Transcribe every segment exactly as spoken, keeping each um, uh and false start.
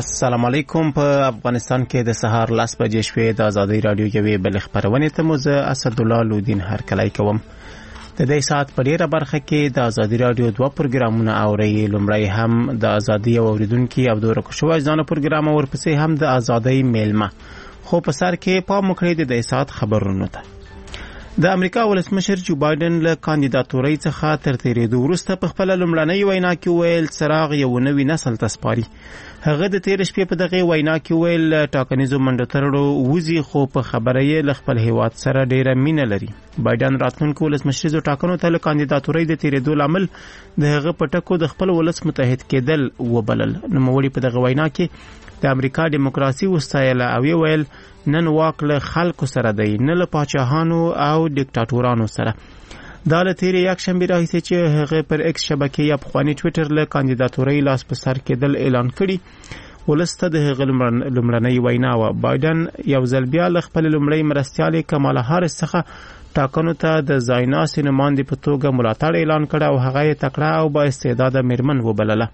السلام علیکم. په افغانستان کې د سهار لاس بجې شوې د ازادي رادیو یوې بل خبرونه ته مو زه اسد الله لودین هرکلی کوم. د دې ساعت په ډیره برخه کې د ازادي رادیو دوه پروګرامونه اوري. لومړی هم د ازادي اوریدونکو او د رکشوای ځانو پروګرام او ورپسې هم د ازادي میلمه. خو په سر کې پام وکړئ د دې ساعت خبرونه ته. د امریکا ولسمشر جو بایدن له کاندیداتورۍ څخه تر تیرېدو وروسته په خپل لومړنۍ وینا کې ویل څراغ یو نوی نسل ته سپاري. هغه د تیر شپې په دغه وینا کې ویل ټاکنیزو منډترړو وزي خو په خبره یې له خپل هیواد سره ډیره مینه لري. بایدن راتلونکو ولسمشریزو ټاکنو ته له کاندیداتورۍ د تیرېدو لامل د هغه پټکو د خپل ولس متحد کېدل وبلل. نوموړي په دغه وینا کې د امریکا دیموکراسي وستایله او ویل نن واک له خلکو سره دی نه له پاچاهانو او ډیکټاتورانو سره. دا له تیرې یک شنبې راهیسې چې هغه پر ایکس شبکې یا پخواني ټویټر له کاندیداتورۍ لاس په سر کېدل اعلان کړي ولسته د هغه لومړنۍ وینا و. بایدن یو ځل بیا له خپل لومړۍ مرستیالې کمالا هاریس څخه ټاکنو ته د ځایناستې نماینده په توګه ملاتړ اعلان کړ او هغه یې تکړه او با استعداده میرمن وبلله.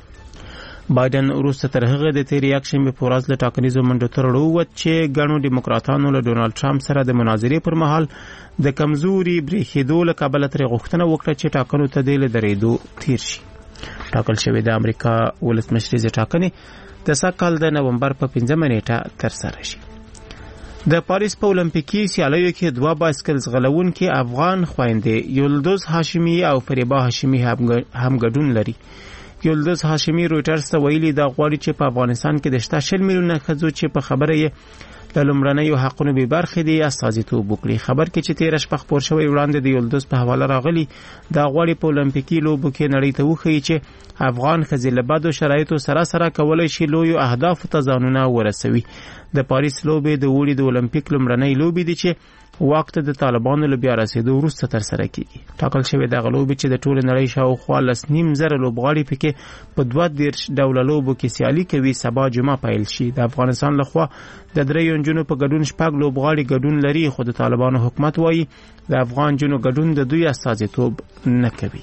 بایدن وروسته تر هغه د تیر یک شنبه په ورځ له ټاکنیزو منډترړو ووت چې ګڼو ډیموکراتانو له ډونالد ټرمپ سره د مناظرې پر مهال د کمزوري بریښېدو له کبله ترې غوښتنه وکړه چې ټاکنو ته د له درېدو تیر شي. ټاکل شوې د امریکا ولسمشریزې ټاکنې د سږ کال د نومبر په پنځمه نیټه ترسره شي. د پاریس په اولمپیکي سیالیو کې دوه بایسکل ځغلونکي افغان خویندې یلدوز هاشمي او فریبا هاشمي هم ګډون لري. یلدوز هاشمي رویټرز ته ویلي دا غواړي چې په افغانستان کې د شته شل میلیونه ښځو چې په خبره یې له لومړنیو حقونو بې برخې دي استازیتوب وکړي. خبر کې چې تېره شپه خپور شوی وړاندې د یلدوز په حواله راغلی دا غواړي په اولمپیکي لوبو کې نړۍ ته وښیي چې افغان ښځې له بدو شرایطو سره سره کولی شي لویو اهدافو ته ځانونه ورسوي. د پاریس لوبې د اوړي د اولمپیک لومړنۍ لوبې دي چې وخت د طالبانو له بیا رسېدو وروسته ترسره کیږي. ټاکل شوې دغه لوبې چې د ټولې نړۍ شاوخوا لس نیم زره لوبغاړي پکې په دوه دېرش ډوله لوبو کې سیالي کوي سبا جمعه پیل شي. د افغانستان لخوا د دریو نجونو په ګډون شپږ لوبغاړي ګډون لري خو د طالبانو حکومت وایي د افغان جنو ګډون د دوی استازیتوب نه کوي.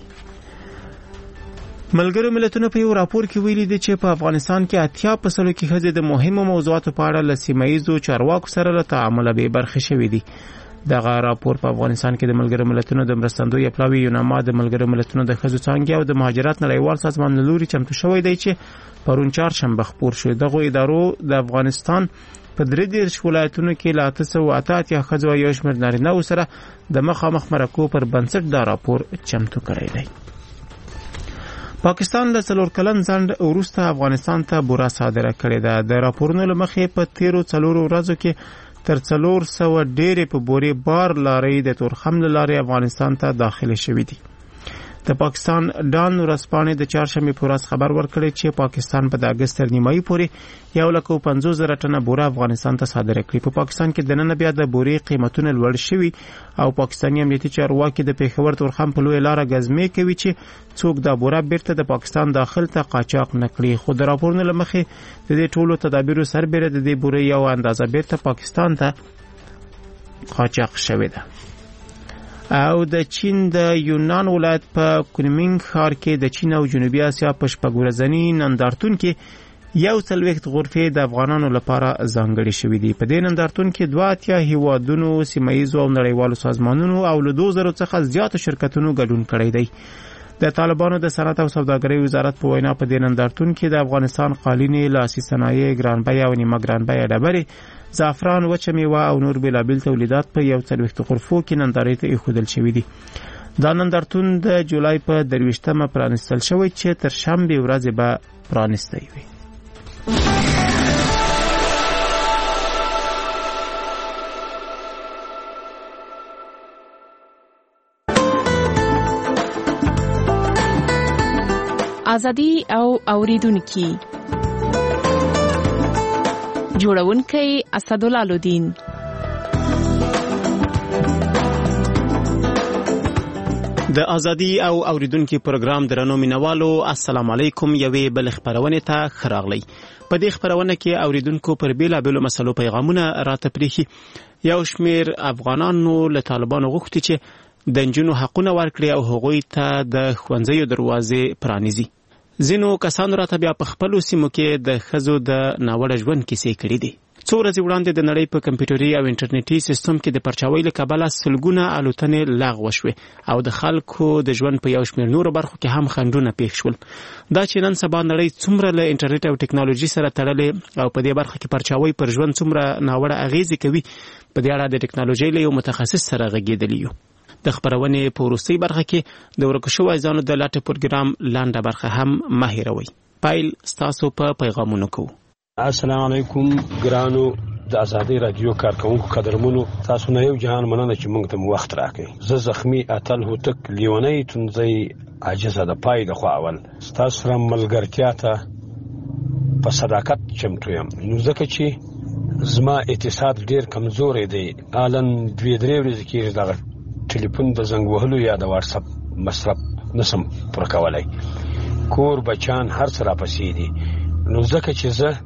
ملګرو ملتونو په یو راپور کې ویلي دي چې په افغانستان کې اتیا په سلو کې ښځې د مهمو موضوعاتو په اړه له سیمه ییزو چارواکو سره له تعامله بې برخې شوي دي. دغه راپور په افغانستان کې د ملګرو ملتونو د مرستندوی پلاوی یوناما د ملګرو ملتونو د ښځو څانګې او د مهاجرت نړیوال سازمان له لوري چمتو شوی دی چې پرون چهارشنبه خپور شو. دغه ادارو د افغانستان په درې دېرش ولایتونو کې له اته سوه اته اتیا ښځو او یو شمېر نارینه‌وو سره د مخامخ مرکو پر بنسټ دا راپور چمتو کړی دی. پاکستان له څلور کلن ځنډ وروسته افغانستان ته بوره صادره کړې ده. د راپورونو له مخې په تیرو څلورو ورځو کې تر څلور سوه ډېرې په بورې بار لارۍ د تورخم له لارې افغانستان ته داخله شوې دي. د پاکستان ډان ورځپاڼې د چهارشنبې په ورځ خبر ورکړی چې پاکستان په د اګست تر نیمایي پورې یو لک او پنځوس زره ټنه بوره افغانستان ته صادره کړي. په پاکستان کې دننه بیا د بورې قیمتونه لوړ شوي او پاکستاني امنیتي چارواکي د پېښور تورخم په لویه لاره ګزمې کوي چې څوک دا بوره بیرته د پاکستان داخل ته قاچاق نه کړي. خو د راپورونو له مخې د دې ټولو تدابیرو سربیره د دې بورې یو اندازه بیرته پاکستان ته قاچاق شوې ده. او د چین د یونان ولایت په کونمینګ ښار کې د چین او جنوبي اسیا په شپږ ورځني نندارتون کې یو څلوېښت غرفې د افغانانو لپاره ځانګړې شوې دي. په دې نندارتون کې دوه اتیا هیوادونو سیمه ییزو او نړیوالو سازمانونو او له دوه زرو څخه زیاتو شرکتونو ګډون کړی دی. د طالبانو د صنعت او سوداګرۍ وزارت په وینا په دې نندارتون کې د افغانستان قالینې، لاسي صنایع، ګرانبیه او نیمه ګرانبیه ډبرې، زعفران، وچه میوه او نور بېلابېل تولیدات په یو څلوېښتو غرفو کې نندارې ته ایښودل شوي دي. دا نندارتون د جولای په درویشتمه پرانیستل شوی چې تر شنبې ورځې به پرانیستی وي. ازادي او اوریدونکي جوړونکی اسد الله لودین. د ازادي او اوریدونکو پروګرام درنو مینوالو السلام علیکم. یوې بل خبرونه ته خراغلی. په دې خبرونه کې اوریدونکو پر بیلا بیلو مسلو پیغامونه راته پریخي. یو شمیر افغانانو له طالبانو غوښتي چې د جنونو حقونه ورکړي او هغوی ته د ښوونځیو دروازې پرانیزي. ځینو کسانو راته بیا په خپلو سیمو کې د ښځو د ناوړه ژوند کیسې کړي دي. څو ورځې وړاندې د نړۍ په کمپیوټري او انټرنیټي سیستم کې د پرچاوۍ له کبله سلګونه الوتنې لغوه شوې او د خلکو د ژوند په یو شمېر نورو برخو کې هم خنډونه پیښ شول. دا چې نن سبا نړۍ څومره له انټرنیټ او ټکنالوژي سره تړلې او په دې برخه کې پرچاوۍ پر ژوند څومره ناوړه اغېزې کوي، په دې اړه د ټکنالوژۍ له یو متخصص سره غږېدلی یو. د خبرونې په وروستۍ برخه کې د ورکو شویو ځانو د لټې پروګرام لنډه برخه هم مه هېروئ. پیل ستاسو په پیغامونو کوو. السلام علیکم ګرانو د ازادي رادیو کارکونکو قدرمنو، تاسو نه یو جهان مننه چې موږ ته وخت راکړئ. زه زخمی اتل هوتک لیونی تونځی عاجزه د پای د خوا اول تاسو سره ملګرتیا ته په صداقت چمتو یم، نو ځکه چې زما اتصال ډیر کمزورې دی. الان دوی درې ورځې کېږي دغه ټلیفون د زنګ وهلو یا د واتس اپ مصرف نسم پوره کولی. کور بچان هر څه راپسې دي، نو ځکه چې زه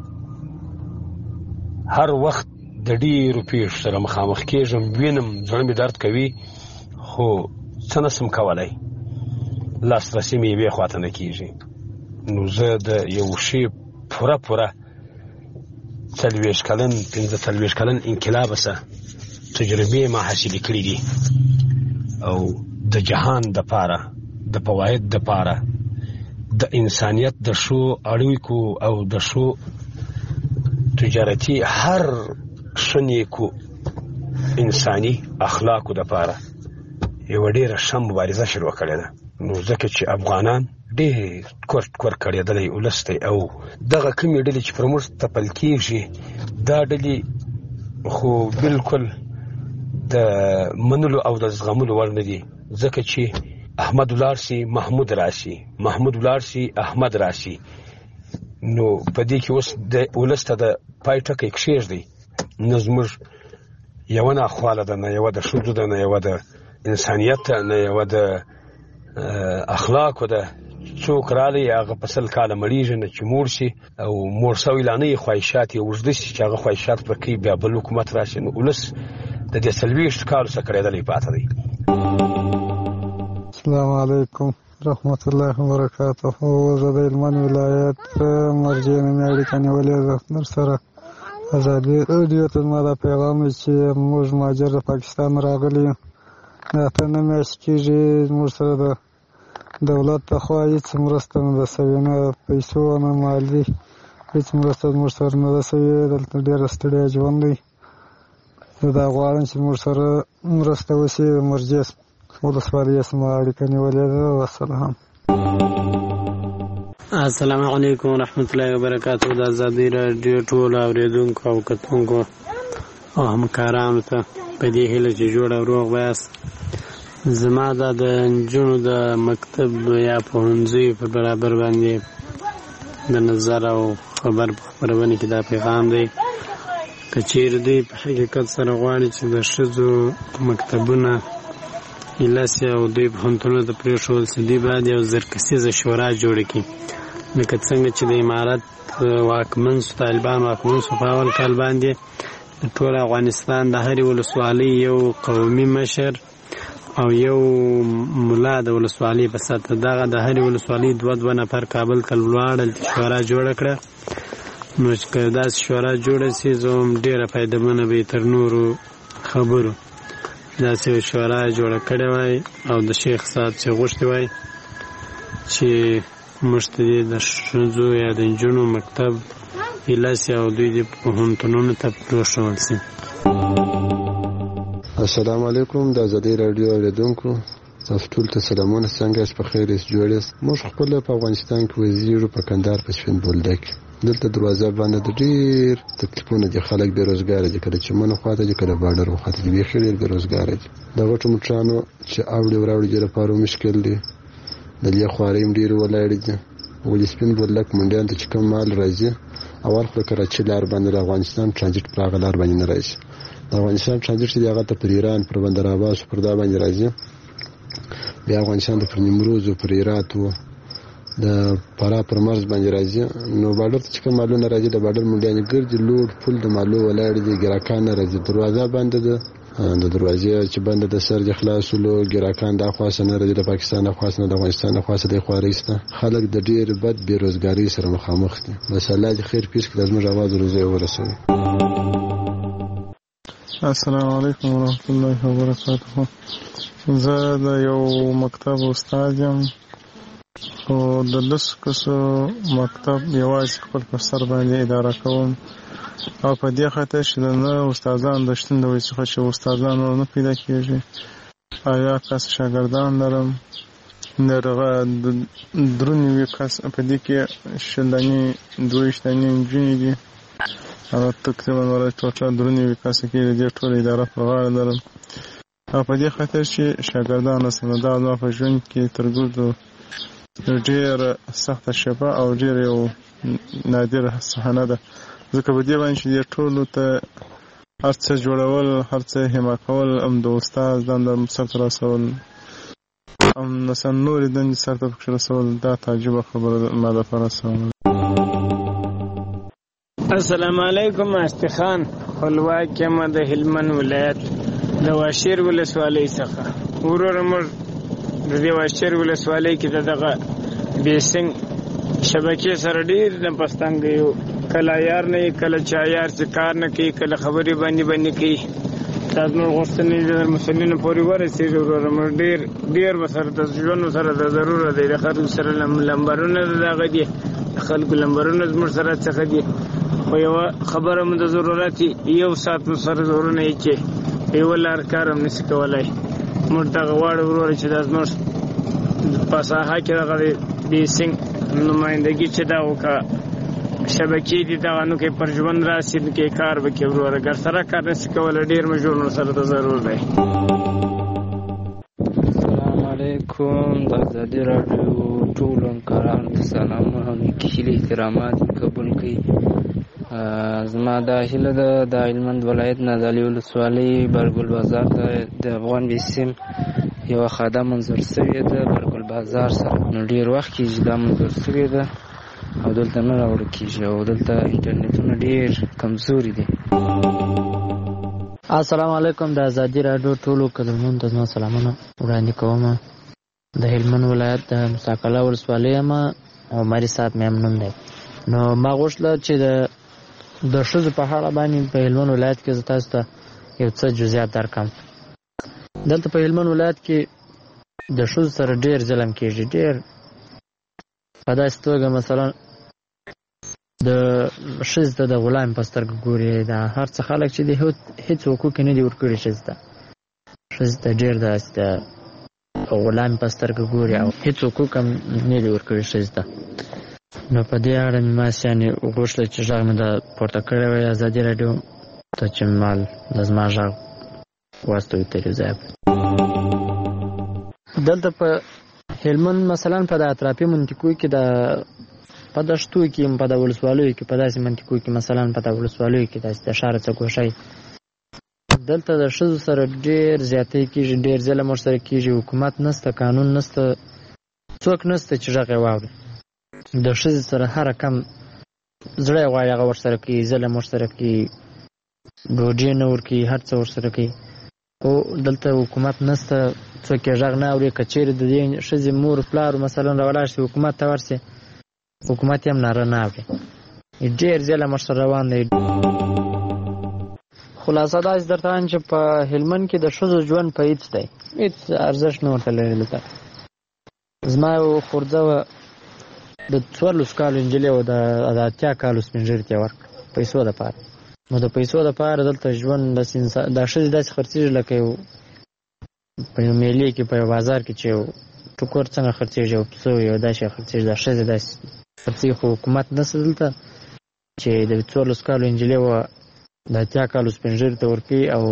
هر وخت د ډیرو پیښو سره مخامخ کېږم، وینم، زړه مې درد کوي، خو څه نسم کولی، لاسرسي مې یوې خواته نه کېږي. نو زه د یو شي پوره پوره څلوېښت کلن پنځه څلوېښت کلن انقلاب سه تجربې ما حاصلې کړي دي او د جهان دپاره د فواید دپاره د انسانیت د ښو اړیکو او د ښو تجارتي هر شنیکو انساني اخلاقو دپاره یو ډیره ښه مبارزه شروع کړې ده. نو ځکه چې افغانان ډیر کور کور کړېدلی ولس دی او دغه کومې ډلې چې پر موږ تپل کېږي دا ډلې خو بالکل د منلو او د زغملو وړ نه دي، ځکه چې احمد ولاړ سي محمود راسي، محمود ولاړ سي احمد راسي. نو په دې کې اوس د ولس ته د پای ټکی کښېږدي، نه زموږ یوه ناخواله ده، نه یوه د ښځو ده، نه یوه د انسانیت ده، نه یوه د اخلاقو ده. څوک رالی هغه په سل کاله مړېږي، نه چې موړ شي او موړ سوی لا نه یې خواهشات یې اوږده شي چې هغه خواهشات پوره کوي، بیا بل حکومت راشي. نو ولس د دې څلوېښت کالو څخه کړېدلی پاته دی. السلام علیکم رحمت الله وبرکاته. زه د هلمند ولایت مرجع نومې اړیکه نیولې ده در سره. ازادي راډیو ته زما دا پیغام دی چې موږ مهاجر د پاکستان راغلي یو، دا اته نه میاشتې کېږي زموږ سره د دولت لخوا هېڅ مرسته نه ده سوې، نه پیسو نه مالي هېڅ مرسته زموږ سره نه ده سوې. دلته ډېره ستړیا ژوند دی. زه دا غواړم چې موږ سره مرسته وشي. د مرجع ولسوالۍ سمه اړیکه نیولې ده. والسلام. السلام علیکم ورحمت الله وبرکاته. د ازادي راډیو ټولو اورېدونکو او کتونکو او همکارانو ته په دې هیله چې جوړ او روغ ویاست. زما دا د نجونو د مکتب یا پوهنځیو په برابر باندې د نظر او خبر په خپرونه کې دا پیغام دی. که چیرې دوی په حقیقت سره غواړي چې د ښځو مکتبونه ایله سي او دوی پوهنتونونو ته پرېښودل سي، دوی باید یو زرکسیزه شورا جوړه کړي. لکه څنګه چې د امارت واکمن سو، طالبان واکمن سو په اول کال باندې د ټول افغانستان د هرې ولسوالۍ یو قومي مشر او یو ملا د ولسوالۍ په سطحه دغه د هرې ولسوالۍ دوه دوه نفر کابل ته ولاړل، شورا جوړه کړه. نو چې که داسې شورا جوړه سي زه هم ډېره فایدهمنه به تر نورو خبرو داسې یو شورا جوړه کړې وای او د شیخ صاحب چې غوښتي وای چې موږ ته د ښځو یا د نجونو مکتب ایله سي او دوی د پوهنتونونو ته پرېښودل سي. السلام علیکم د ازادي راډیو اورېدونکو، تاسو ټول ته سلامونه. څنګه یاست؟ په خیر یاست؟ جوړ یاست؟ موږ خپله په افغانستان کې وزیرو په کندهار په سپین بولدک دلته دروازه باندې د ډېر تکلیفونه دي. خلک بېروزګاره دي، کله چمنو خواته دي، کله باډر خواته دي، بیخي ډېر بېروزګاره دي. د غټو موټرانو چې اوړي وراوړي دې لپاره مشکل دي. د لې خوارۍ هم ډېرې ولاړې دي. ولې سپین بولدک منډیانو ته چې کوم مال راځي، اول خو د کراچۍ لار باندې د افغانستان ټرانزیټ پر هغه لار باندې نه راځي. د افغانستان ټرانزیټ چې دی هغه ته پر ایران، پر بندر عباس، پر دا باندې راځي. بیا افغانستان ته پر نیمروز او پر هرات و د فراه پر مرز باندې راځي. نو باډر ته چې کوم مالونه راځي د باډر منډیانې ګرځي، لوډ پل د مالو ولاړې دي، ګراکان نه راځي. دروازه باندې د د دروازې چې بنده د سر د خلاصولو ګراکان د خاصه نه د پاکستان خاصه نه د افغانستان خاصه د خواريسته خلک د ډیر بد بیروزګاری سره مخامخ دي. بس الله دې خیر پیښ کړي زموږ आवाज روزي ورسوي. السلام علیکم ورحمت الله وبرکاته. زه د یو مکتب استاد یم او د لسو کسو مکتب یوازې خپل پر سر باندې اداره کوم او په دې خاطر چې د نه استادان د شتون د وجې څخه چې استادان ورنه پیدا کېږي آیا کس شاګردان لرم درغه درې نوي کس په دې کې شلدنې دویشتنې نجونې دي او تقریبا ورته ټوټه درې نوي کس کې د دې ټول اداره پر غاړه لرم او په دې خاطر چې شاګردان سره دا زما په ژوند کې تر ګردو ډېر سخته شپه او ډېر یو نادره صحنه ده. ځکه په دې باندې چې دې ټولو ته هر څه جوړول هر څه حما کول هم د استاد دنده سرته رسول هم مثلا نورې دندې سرته پکې رسول دا تعجبه خبره ما دپاره سوال. السلام علیکم. استخان خپلواک یم د هلمند ولایت د واشیر ولسوالۍ څخه. وروره موږ د دې واشیر ولسوالۍ کې د دغه بیسنګ شبکې سره ډېر نه پستنګ یو کله یار نه کله چا یار چې کار نه کوي کله خبرې باندې باندې کوي دا زموږ غوښتنې د مسؤلینو پورې ورسېږي. وروره موږ ډېر ډېر ورسره د ژوند سره د ضرورت دی. د خلکو سره لمبرونه د دغه دي د خلکو لمبرونه زموږ سره څخه دي خو یوه خبره مو د ضرورت یو ساعت مو سره زورونه یې چې یوه لار کار هم نشي کولی. موږ دغه غواړو وروره چې دا زموږ په ساحه کې دغه بیسنګ نمایندګي چې دا وکړه شبکې دي دغه نو کې پر ژوند راسي نو کې کار وکړي وروره ګر سره کار نشي کولی ډېر مجبور سره د ضرور دی. السلام علیکم. د ازادي راډیو ټولو همکارانو ته سلامونه او نیکې احترامات قبول کړئ. زما دا هیله ده د هلمند ولایت نه د علي ولسوالۍ برګل بازار ته د افغان بیسیم یوه خاده منظور سوې ده برګل بازار سره. نو ډېر وخت کېږي دا منظور سوې ده او دلته نه راوړل کېږي او دلته انټرنیټونه ډېر کمزوري دي. السلام علیکم. د ازادي راډیو ټولو کلمونو ته زما سلامونه وړاندې کوم. د هلمند ولایت د مساکله ولسوالۍ یم او مری صاحب مې هم نوم دی. نو ما غوښتله چې د د ښځو په اړه باندې په هلمند ولایت کې زه تاسو ته یو څه جزئیات درکړم. دلته په هلمند ولایت کې د ښځو سره ډېر ظلم کېږي. ډېر په داسې توګه مثلا د ښځې ته د غلام په سترګه ګوري. دا هر څه خلک چې دي هېڅ حقوق نه دي ورکړي ښځې ته. ښځې ته ډېر داسې د غلام په سترګه ګوري او هېڅ حقوق هم نه دي ورکړي ښځې ته. نو په دې اړه مې ماسې یعنې غوښتله چې غږ مې د پورته کړی وی ازادي راډیو ته چې مال د زما غږ واستوي تر یو ځایه. دلته په هلمند مثلا په د اطرافي منطقو کې د په دشتو کې په د ولسوالیو کې په داسې منطقو کې مثلا په د ولسوالیو کې داسې د ښاره څکوشۍ دلته د ښځو سره ډېر زیاتی کېږي. ډېر ظلم ورسره کېږي. حکومت نسته، قانون نسته، څوک نسته چې غږ یې واوري. د ښځې سره هر کم زړه یې غواړي هغه ورسره کوي، ظلم ورسره کوي، ډوډۍ نه ورکوي، هر څه ورسره کوي. خو دلته حکومت نسته، څوک یې غږ نه اوري. که چېرې د دې ښځې مور پلار مثلا راولاړ شي حکومت ته ورسي، حکومت یې هم ناره نه اوري. ډېر ظلم ورسره روان دی. خلاصه داسې درته وایم چې په هلمند کې د ښځو ژوند په هېڅ دی، هېڅ ارزښت نه ورته لري. دلته زما یو خورځه وه، د څوارلسو کالو نجلۍ وه، د اتیا کالو سپین ږیري ته یې ورکړه پیسو دپاره. نو د پیسو دپاره دلته ژوند دا ښځې داسې خرڅېږي لکه یو په یو میلې کې په یو بازار کې چې یو ټوکر څنګه خرڅېږي، یو پسه یو داسې خرڅېږي. دا ښځې داسې خرڅېږي. خو حکومت نشته دلته چې د څوارلسو کالو نجلۍ وه د اتیا کالو سپین ږیري ته ورکوي او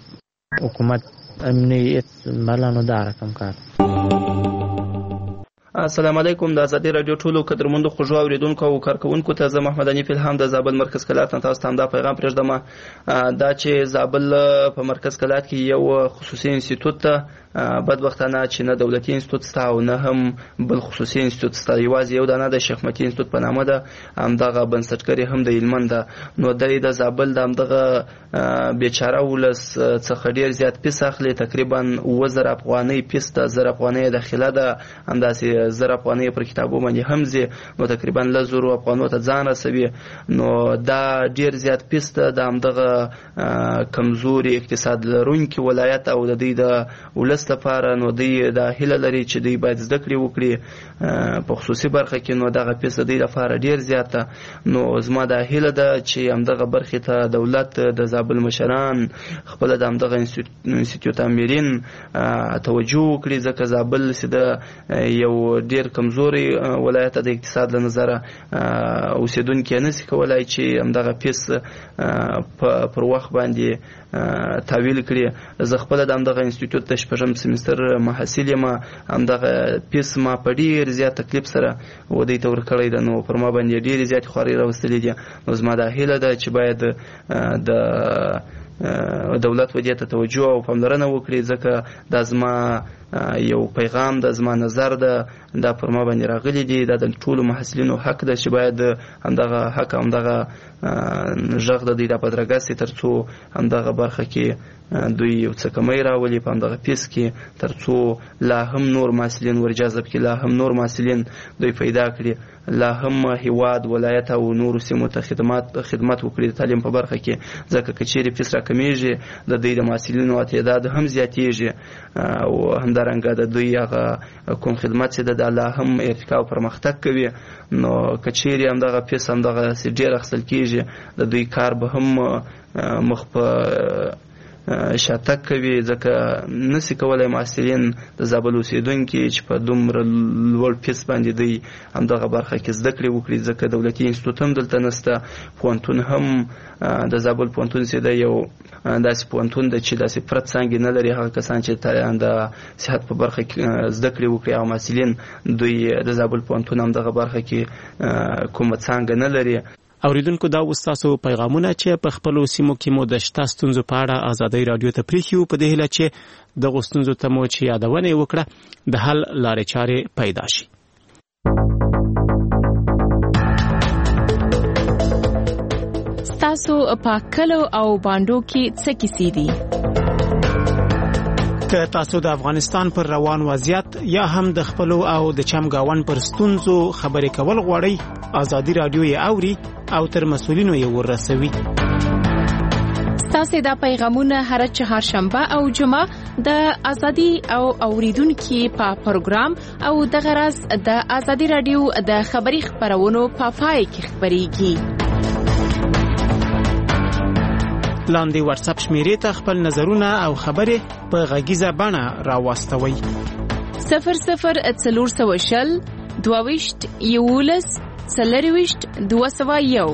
حکومت امني هېڅ بلا نو دا رقم کار. السلام علیکم. د ازادي رادیو ټولو قدرمنو خوږو اوریدونکو او کارکونکو ته زه محمد انیف الهام د زابل مرکز کلات نه تاسو ته دا پیغام پرېږدم دا چې زابل په مرکز کلات کې یو خصوصي انسټیټوټ ته بدبختانه چې نه دولتي انسټیټوټ سته او نه هم بل خصوصي انسټیټوټ سته، یوازې یو دانه د شیخ متي انسټیټوټ په نامه ده، همدغه بنسټګر هم د هلمند ده. نو دی د زابل د همدغه بیچاره ولس څخه ډېر زیات پیس اخلي، تقریبا اووه زره افغانۍ پیس ده، زر افغانۍ داخله ده، همداسې زر افغانۍ پر کتابو باندې هم ځي، نو تقریبا لس زرو افغانو ته ځان رسوي. نو دا ډېر زیات پیس ده د همدغه کمزوري اقتصاد لرونکي ولایت او د دوی د ولس لپاره. نو دوی دا هیله لري چې دوی باید زده کړې وکړي په خصوصي برخه کې، نو دغه پیس د دوی لپاره ډېر زیات ده. نو زما دا هیله ده چې همدغه برخې ته دولت د زابل مشران خپله د همدغه انسټیټیوټ امیرین توجه وکړي، ځکه زابل چې د یو ډېر کمزوري ولایت د اقتصاد له نظره اوسېدونکي نشي کولای چې همدغه پیس پر وخت باندې تحویل کړي. زه خپله د همدغه انسټیټیوټ د شپږم سیمستر محصل یم، همدغه پیس ما په ډېر زیات تکلیف سره ودې ته ورکړی ده، نو پر ما باندې ډېرې زیاتې خوارۍ راوستلې دي. نو زما دا هیله ده چې باید د دولت ودې ته توجه او پاملرنه وکړي، ځکه دا زما یو پیغام ده، زما نظر ده، دا پر ما باندې راغلی دی، دا د ټولو محصلینو حق ده چې باید همدغه حق همدغه غږ د دوی را بدرګه سي، تر څو همدغه برخه کې دوی یو څه کمی راولي په همدغه پیس کې، تر څو لا هم نور محصلین ورجذب کړي، لا هم نور محصلین دوی پیدا کړي، لا هم هیواد ولایت او نورو سیمو ته خدمات خدمت وکړي د تعلیم په برخه کې، ځکه که چیرې پیس راکمیږي د دوی د محصلینو تعداد هم زیاتیږي او همدارنګه د دوی هغه کوم خدمت چې د لا هم ارتقا او پرمختګ کوي. نو که چیرې همدغه پیس همدغه ډېر اخیستل کېږي د دوی کار به هم مخ په شاتګ کوي، ځکه نسی کولای محصلین د زابل اوسېدونکي چې په دومره لوړ پیس باندې دوی همدغه برخه کې زده کړې وکړي، ځکه دولتي انسټیټوټ هم دلته نشته، پوهنتون هم د زابل پوهنتون چې دی یو داسې پوهنتون ده چې داسې پرت څانګې نه لري. هغه کسان چې د صحت په برخه کې زده کړې وکړي او محصلین دوی د زابل پوهنتون همدغه برخه کې کومه څانګه نه لري. اوریدونکو دا وستاسو پیغامونه چې په خپلو سیمو کې مو د شته ستونزو په اړه ازادۍ رادیو ته پریښیو، په دې هیله چې دغو ستونزو ته مو چې یادونه وکړه د حل لارې چارې پیدا شي. ستاسو په کلو او باندو کې څه کیسې دي؟ که تاسو د افغانستان پر روان وضعیت یا هم د خپلو او د چمګاون پر ستونزو خبرې کول غواړئ، ازادي رادیو یې اوري او تر مسؤلینو یې ورسوي. ستاسو دا پیغامونه هر چهارشنبه او جمعه د ازادي او اوریدونکو په پروګرام او د غرض د ازادي رادیو د خبري خبرونو په پای کې خبريږي. لاندې واتس اپ شمیرې ته خپل نظرونه او خبرې په غږیزه بڼه راوستوئ. صفر صفر څلور سوه شل دوه ویشت یولس څلور ویشت دوه سوه یو.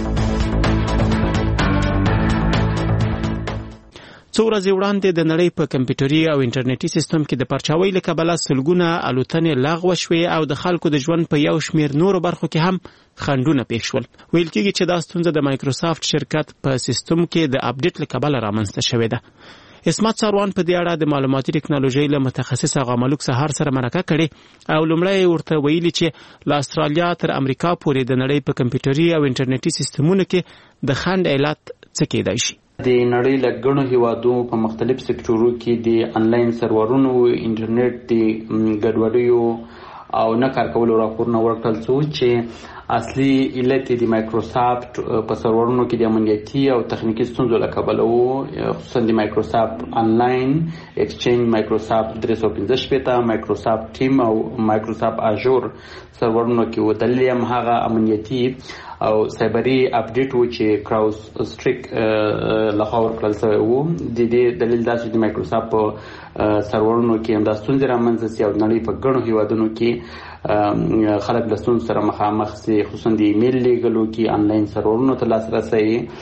څو ورځې وړاندې د نړۍ په کمپیوټري او انټرنیټي سیستم کې د پرچاوۍ له کبله سلګونه الوتنې لغوه شوې او د خلکو د ژوند په یو شمېر نورو برخو کې هم خنډونه پېښ شول. ویل کېږي چې دا ستونزه د مایکروسافټ شرکت په سیستم کې د اپډیټ له کبله رامنځته شوې ده. اسمت ساروان په دې اړه د معلوماتي ټکنالوژۍ له متخصص هغه ملک سهار سره مرکه کړې او لومړی ورته ویلي چې له استرالیا تر امریکا پورې د نړۍ په کمپیوټري او انټرنیټي سیستمونو کې د خنډ علت څه کېدای شي. د نړۍ له ګڼو هیوادو په مختلف سکتورو کې د انلاین سرورونو انټرنیټ د ګډوډیو او نه کار کولو راپورونه ورکړل چې اصلي علت د مایکروسافټ په سرورونو کې د امنیتي او تخنیکی ستونزو له کبله وو، خصوصا د مایکروسافټ انلاین ایکسچینج، مایکروسافټ درې سوه پنځه شپېته، مایکروسافټ ټیم او مایکروسافټ اژور سرورونو کې و. دلیل هم هغه امنیتي او سایبري اپډیټ و چې کراوس سټریک لخوا ورکړل شوی و. د دې دلیل دا چې د مایکروسافټ په سرورونو کې همدا ستونزې رامنځته سي او نړۍ په ګڼو هیوادونو کې خلک د ستونزو سره مخامخ سي، خصوصا د ایمیل لیږلو کې آنلاین سرورونو ته لاسرسی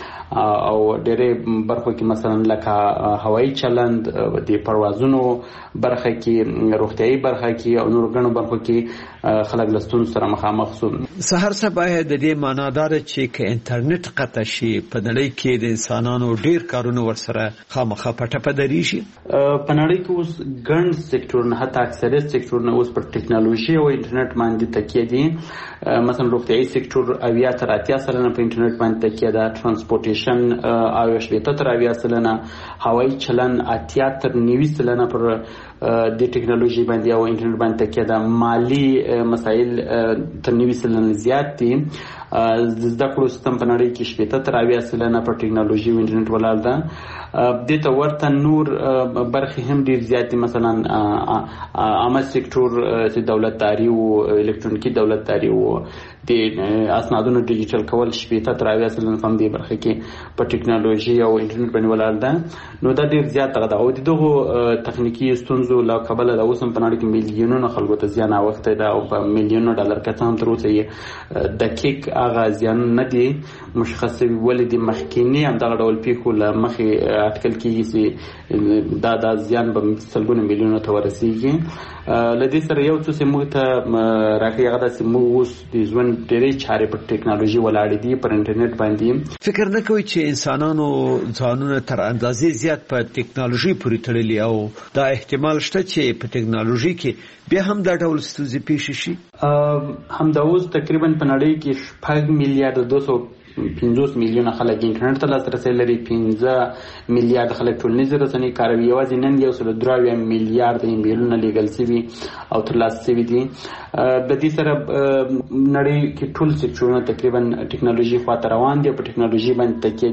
او ډېرې برخو کې مثلا لکه هوایي چلند، د پروازونو برخه کې، روغتیايي برخه کې او نور ګڼو برخو کې خلک له ستونزو سره مخامخ سو. سهار صبح د دې معنا دار چې که انټرنیټ قطع شي په نړۍ کې د انسانانو ډېر کارونه ورسره خامخا پټه پدري شي. په نړۍ کې اوس ګڼ سکتورونه، حتی اکثریت سکتورونه اوس پر ټکنالوژي او انټرنیټ باندې تکیه دي. مثلا روغتیايي سکتور اویا تر اتیا سلنه په انټرنیټ باندې تکیه ده، ترانسپورټیشن او شپېته تر اویا سلنه، هوایي چلن اتیا تر نوي سلنه پر د ټکنالوژي باندې او انټرنیټ باندې تکیه ده. مالی مسایل تر نوي سلنه زیات دي. د زده کړو سیستم په نړۍ کې شپېته تر اویا سلنه پر ټکنالوژي او انټرنیټ ولاړ ده. دې ته ورته نور برخې هم ډېر زیات دي، مثلا عامه سکتور چې دولتداري او الکترونیکي دولتداري او د اسنادونو ډیجیټل کول شپېته تر اویا سلنه په دې برخه کې په ټکنالوژي او انټرنیټ باندې ولاړ ده. نو دا ډېر زیات ده او دغه تخنیکی ستونزو له کبله د اوس په نړۍ کې میلیونونو خلکو ته زیان اوښتی ده او په میلیونونو ډالر کڅ هم تر اوسه یې دقیق هغه زیان نه دي مشخص ولې د مخکینی هم دغه ډول پیښو له مخې اټکل کېږي چې دا دا زیان به سلګونه میلیونو ته ورسیږي. له دې سره یو څه چې موږ ته راکړي هغه دا چې موږ اوس د ژوند ډېرې چارې پر ټکنالوژي ولاړې دي، پر انټرنیټ باندې. فکر نه کوئ چې انسانانو ځانونه تر اندازې زیات په ټکنالوژي پورې تړلي او دا احتمال شته چې په ټکنالوژي کې بیا هم دا ډول ستونزې پیښې شي؟ همدا اوس تقریبا په نړۍ کې شپږ میلیارډ دوه سوه پنځوس میلیونه خلک انټرنیټ ته لاسرسی لري، پنځه میلیارډ خلک ټولنیزې رسنۍ کاروي. یوازې نن یو سل درې اویا میلیارډ ایمیلونه لیږل سوي او ترلاسه سوي دي. د دې سره نړۍ کې ټول سکتورونه تقریبا ټکنالوژي خواته روان دي او په ټکنالوژي باندې تکیه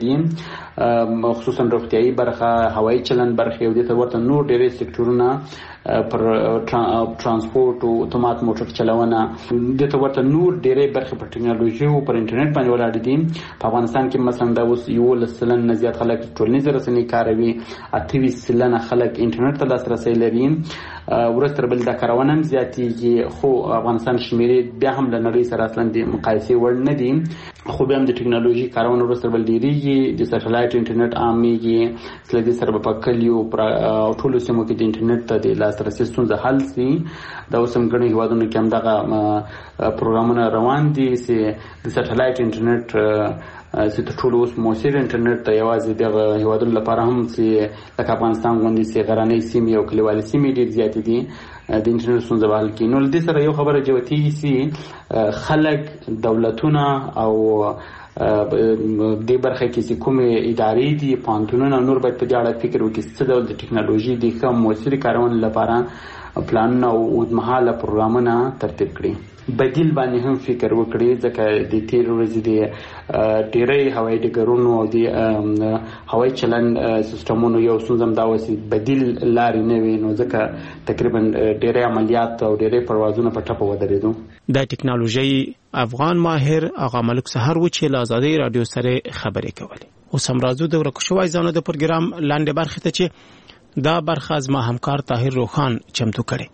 دي، خصوصا روغتیايي برخه، هوایي چلند برخه او دې ته ورته نور ډېرې سکتورونه پر ترانسپورت او اتومات موټر چلونه، دې ته ورته نور ډېرې برخې په ټکنالوژي او پر انټرنیټ باندې ولاړې دي. په افغانستان کې مثلا دا اوس یولس سلنه نه زیات خلک ټولنیزې رسنۍ کاروي، اته ویشت سلنه خلک انټرنیټ ته لاسرسی لري. ورځ تر بلې دا کارونه هم زیاتېږي، خو افغانستان شمېرې بیا هم له نړۍ سره اصلا د مقایسې وړ نه دي، خو بیا هم د ټکنالوژي کارونه ورځ تر بلې ډېرېږي. د سټلایټ انټرنیټ عامېږي، له دې سره به په کلیو او ټولو سیمو کې د انټرنیټ ته د لاسرسي ستونزه حل سي. دا اوس هم ګڼو هېوادونو کې هم دغه پروګرامونه روان دي چې د سټلایټ انټرنیټ چې تر ټولو اوس موثر انټرنیټ ته یوازې دغه هېوادونو لپاره هم چې لکه افغانستان غوندې چې غرنۍ سیمې او کلیوالي سیمې ډېر زیاتې دي د انټرنیټ ستونزه به حل کړي. نو له دې سره یو خبره جوتېږي چې خلک، دولتونه او دې برخه کې چې کومې ادارې دي، پوهنتونونه، نور باید په دې اړه فکر وکړي څه ډول د ټکنالوژي د ښه موثرې کارونې لپاره پلانونه او اوږدمهاله پروګرامونه ترتیب کړي. بدیل باندې هم فکر وکړي، ځکه د تیر ورځې د ډېرې هوایي ډګرونو او د هوایي چلند سیستمونو یو ستونزه هم دا وه چې بدیل لارې نه وي، نو ځکه تقریبا ډېرې عملیات او ډېرې پروازونه په ټپه ودرېدو. د ټکنالوژي افغان ماهر آغا ملک سحر و چې له ازادۍ راډیو سره خبرې کولې. اوس هم راځو د ورکو شوی ځانو د پروګرام لاندې برخې ته چې دا برخه زما همکار طاهر روخان چمتو کړي.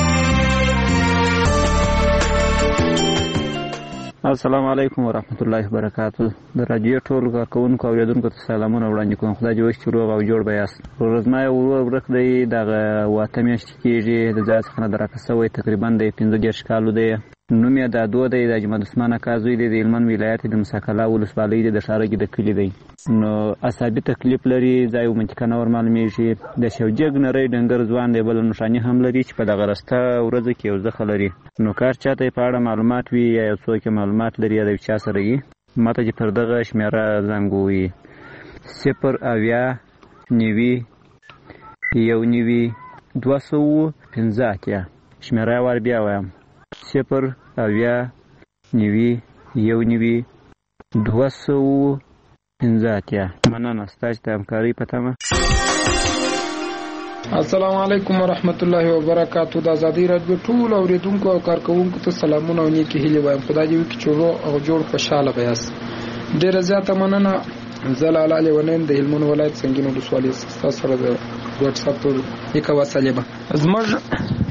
السلام علیکم ورحمت الله وبرکاته. د رادیو ټول کارکونکو او اوریدونکو ته سلامونه وړاندې کوم. خدای دې وکړي چې روغ او جوړ به یاست. ورځما یو ورور ورک دی، دغه واته میاشتې کېږي د ځای څخه نه درکه سوی، تقریبا د پنځه دېرش کالو دی. نوم یې دادو دی، د اجمد عثمان اکا زوی دی، د هلمند ولایت د مساکلا ولسوالۍ دی، د ښارګي د کلي دی. نو عصابي تکلیف لري، ځای او منطقه نه ور معلومېږي. د شوجګ نری ډنګر ځوان دی، بله نښاني هم لري چې په دغه رسته ورځو کې یو زخه لري. نو کار چاته یې په اړه معلومات وي یا یو څوک یې معلومات لري یا د یو چا سره وي، ما ته چې پر دغه شمېره زنګ ووهي: صفر اویا نوي یو نوي دوه سوه پنځه اتیا. شمېره یې ور بیا وایم: صفر اویا نوي یو نوي دوه سوه پنځه اتیا. مننه ستاسو د همکارۍ په تمه. السلام علیکم ورحمت الله وبرکاتو. د ازادۍ راډیو ټول اوریدونکو او کارکونکو ته سلامونه او نیکې هیلې وایم. خدای دې وکړي چې روغ او جوړ خوشحاله به یاست. ډېره زیاته مننه. زه لاله لیونیم د هلمند ولایت سنګین ولسوالۍ ستاسو سره د واتساپ پر یکه وسیله به زموږ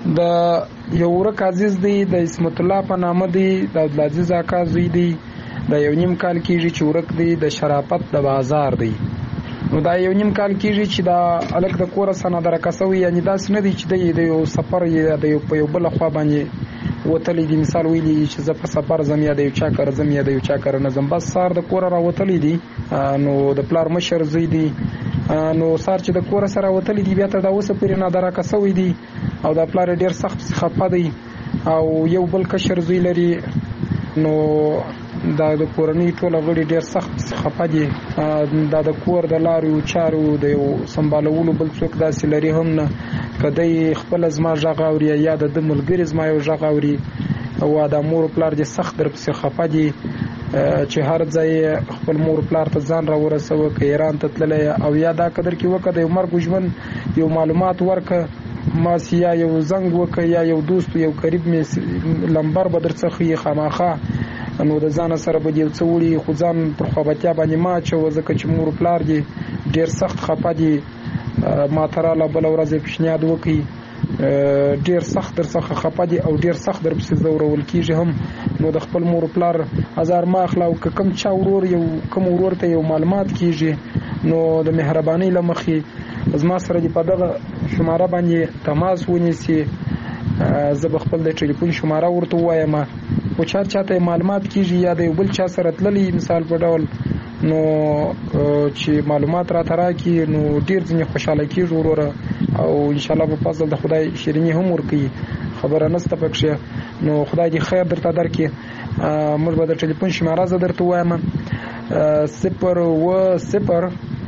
د یو ورک عزیز دی د اسمت الله په نامه دی د عبدالعزیز اکا زوی دی د یو نیم کال کېږي چې ورک دی د شرافت د بازار دی نو دا یو نیم کال کېږي چې دا الک د کوره سنه درکه سوی یعنی داسې نه دی چې د یو سفر یا د یو په یو بله خوا باندې وتلی دی مثال ویلی چې زه په سفر ځم یا د یو چا کره ځم یا د یو چا کره نه ځم بس سهار د کوره راوتلی دی نو د پلار مشر زوی دی نو سهار چې د کوره سره راوتلی دی بیا تر دا اوسه پورې نادرکه سوی دی او د پلار ډېر سخت خفه دی او یو بل کشر زوی لري نو دا د کورنۍ ټوله غړي ډېر سخت خفه دي دا د کور د لارو چارو د یو سمبالولو بل څوک داسې لري هم نه که دی خپله زما غږ اوري یا د ده ملګري زما یو غږ اوري او د مور پلار دې سخت درپسې خفه دي چې هر ځای خپل مور پلار ته ځان راورسوه که ایران ته تللی او یا دا قدر کې وکړه د یو مرګ ژوند یو معلومات ورکړه ماسی یا یو زنګ وکړه یا یو دوست یو قریب مې لمبر به در څخه یې خامخا نو د ځان سره به یو څه وړي خو ځان پر خوابتیا باندې ما اچوه ځکه چې مور پلار دي ډېر سخت خفه دي ما ته راله بله ورځ یې پیشنهاد وکړي ډېر سخت در څخه خفه دي او ډېر سخت در پسې ځورول کېږي هم نو د خپل مور پلار ازار ما اخله او که کوم چا ورور یو کوم ورور ته یو معلومات کېږي نو د مهربانۍ له مخې زما سره دې په دغه شماره باندې تماس ونیسي زه به خپل د ټلیفون شماره ورته ووایم خو چا چاته معلومات کېږي یا د یو بل چا سره تللی مثال په ډول نو چې معلومات راته راکړي نو ډېر ځینې خوشحاله کېږي وروره او انشاءالله په فضل د خدای شیریني هم ورکوي خبره نسته پکښې نو خدای دې خیر درته درکړي موږ به د ټلیفون شماره زه درته ووایم صفر اوه صفر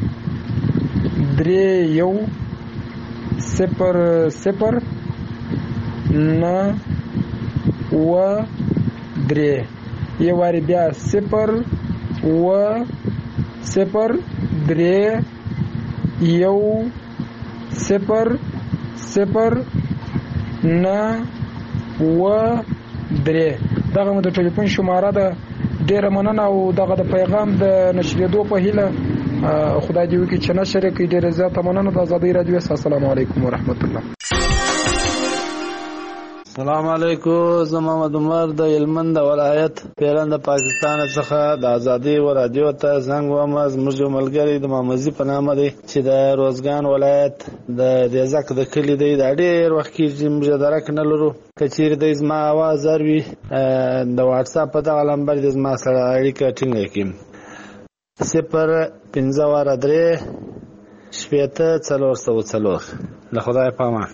درې یو صفر صفر نه اوه درې یو وارې بیا صفر اوه صفر درې یو صفر صفر نه اوه درې دغه مو د ټلیفون شماره ده ډېره مننه او دغه د پیغام د نشرېدو په هیله خدای دې وکړي چې نشر یې کړي ډېره زیاته مننه د ازادۍ راډیو السلام علیکم ورحمت الله السلام علیکم زه محمد عمر د هلمند ولایت پیران د پاکستان څخه د ازادۍ رادیو ته زنګ وم زموږ یو ملګری د محمدزي په نامه دی چې د روزګان ولایت د دیزک د کلي دی دا ډېر وخت کېږي موږ درک نه لرو که چیرې دی زما اواز اوري د واټساپ په دغه نمبر دی زما سره اړیکه ټینګه کړي صفر پنځه واره درې شپېته څلور سوه څلور له خدای په امان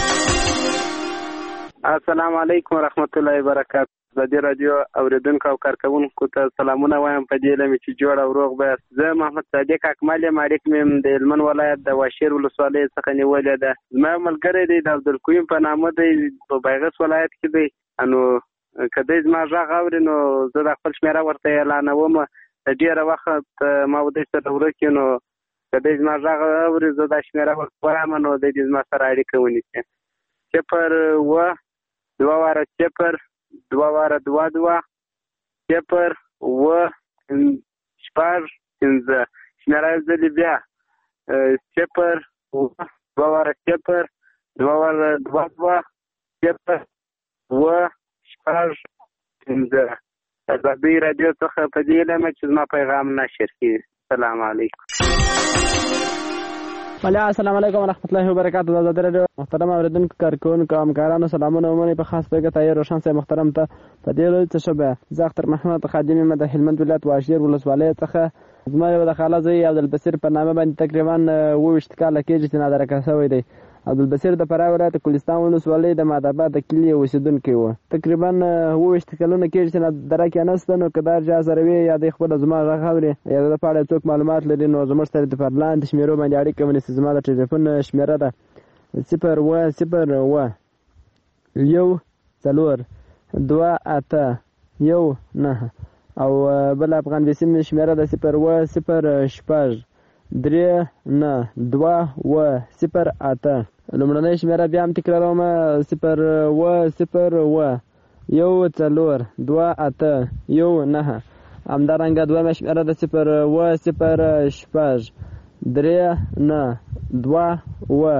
السلام علیکم ورحمت الله وبرکاته د دې رادیو اوریدونکو او کارکونکو ته سلامونه وایم په دې لمه چې جوړ او روغ به زه محمد صادق اکمل مالک مم د هلمند ولایت د واشیر ولسوالۍ څخه نیولې ده زما ملګری دی د عبدالقیوم په نامه دی په بیغس ولایت کې دی نو کله زما غږ اوري نو زه د خپل شمیره ورته اعلانوم ډیره وخت ما ودې سره ورکې نو کله زما غږ اوري زه د شمیره ورته وایم نو د دې زما سره اړیکه ونیسي صفر و دوه واره صفر دوه واره دوه دوه صفر اوه شپږ پنځه شمېره یې ځلې بیا صفر اوه دوه واره صفر دوه واره دوه دوه صفر اوه شپږ پنځه ازادۍ راډیو څخه په دې علمه چې زما پیغام نشر کړي السلام علیکم وعلیکم السلام علیکم ورحمۃ اللہ وبرکاتہ د ازادۍ راډیو محترم اوریدونکو کارکونکو همکارانو سلامونه ومنئ په خاص توګه ته روشن صاحب محترم ته په دې ورځ څه شوه زه اختر محمد خادم یم د هلمند ولایت واشیر ولسوالۍ څخه زما یو د خاله زوی عبدالبصیر په نامه باندې تقریبا اووه ویشت کاله کېږي چې نادرکه شوی دی عبدالبصیر د فراه ولایت کوهستان ولسوالۍ د مادآباد د کلي اوسېدونکی و تقریبا اووه ویشت کلونه کېږي چې نادرکه نشته نو که دا چا سره وي یا دی خپله زما غږ اوري یا د ده په اړه څوک معلومات لري نو زموږ سره د پر لاندې شمېرو باندې اړیکه ونیسي زما د ټلیفون شمېره ده صفر اوه صفر اوه یو څلور دوه اته یو نهه او بل افغان بیسیم شمېره ده صفر اوه صفر شپږ درې نه دوه اوه صفر اته لومړنۍ شمېره بیا هم تکراروم صفر اوه صفر اوه یو څلور دوه اته یو نهه همدارنګه دویمه شمېره ده صفر اوه صفر شپږ درې نه دوه اوه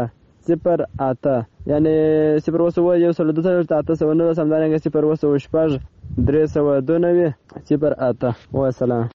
صفر اته یعنی صفر اوه سوه یو سل دوه څلوېښت اته سوه نولس همدارنګه صفر اوه سوه شپږ درې سوه دوه نوي صفر اته. والسلام.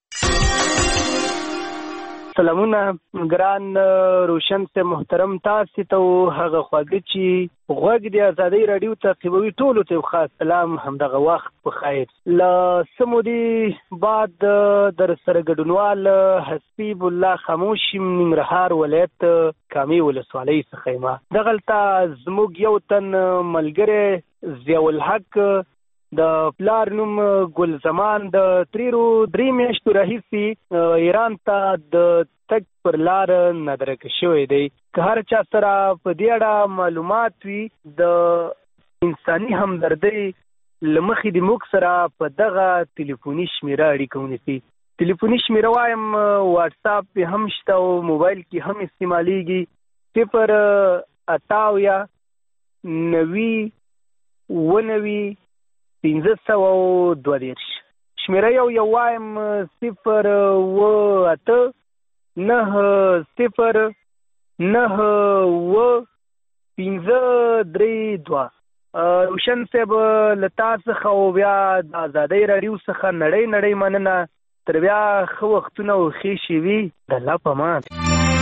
سلامونه ګران روشن سے محترم تاسو ته هغه خواږه چې غوږ د ازادۍ رادیو تعقیبوي ټولو ته خاص سلام همدغه وخت په خیر. له سمودي بعد در سره ګډونوال حسیب الله خاموشي ننګرهار ولایت کامي ولسوالۍ څخه ما دغلته زموږ یو تن ملګری ضیاء الحق د پلار نوم ګل زمان د تریرو درې میاشتو راهیسې ایران ته د تګ پر لار ندرک شوی دی. که هر چا سره په دې اړه معلومات وي د انساني همدردۍ له مخې د موږ سره په دغه ټلیفوني شمیره اړیکه ونیسي. ټلیفوني شمیره وایم واټساپ پې هم شته او موبایل کې هم استعمالیږي صفر اته اویا نوي اوه نوي پنځه سوه دوه دېرش. شمیره یو یو وایم صفر اوه اته نهه صفر نهه اوه پنځه درې دوه. روشن صاحب له تا څخه او بیا د ازادۍ راډیو څخه نړۍ نړۍ مننه. تر بیا ښه وختونه او ښې شېبې د الله په امان.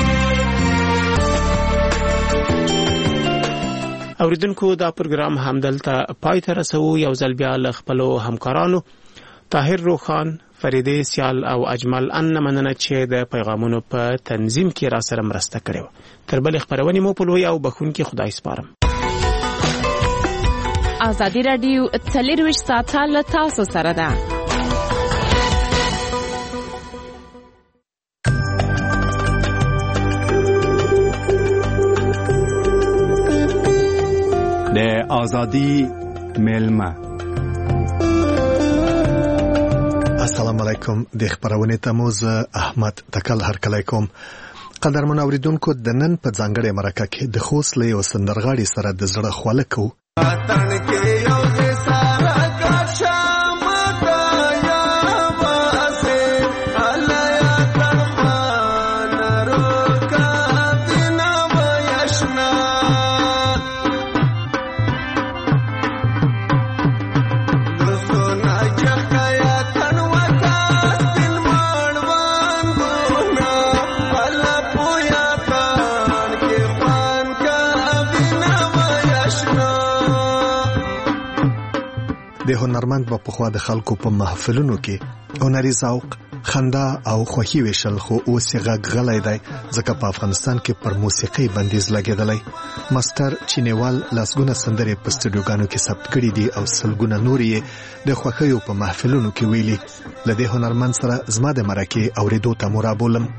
اوریدونکو دا پروګرام همدلته پای ته رسو. یو ځل بیا له خپلو همکارانو طاهر روخان، فریده سیال او اجمل ان مننه چې د پیغامونو په تنظیم کې را سره مرسته کړې. تر بل خبرونې مو په لوی او بخونکي خدای سپارم. ازادي رادیو څلورویشت ساعته له تاسو سره ده. د ازادي ملما. السلام علیکم. د خبرونه تموز احمد تکل هر کله کوم. قدرمن اوریدونکو د نن په ځانګړي مرکه کې د خوست له سندرغاړي سره د زړه خواله کو. د هنرمند په خوا د خلکو په محفلونو کې هنري ذوق، خندا او خوښي وشل خو اوس یې غغلای دی ځکه په افغانستان کې پر موسیقي بندیز لګیدلی. ماستر چینیوال لاسګونه سندرې په سټوډیوګانو کې ثبت کړي دي او سلګونه نور یې د خوښیو په محفلونو کې ویلي. له دې هنرمند سره زما د مرکې اوریدو ته مو رابولم.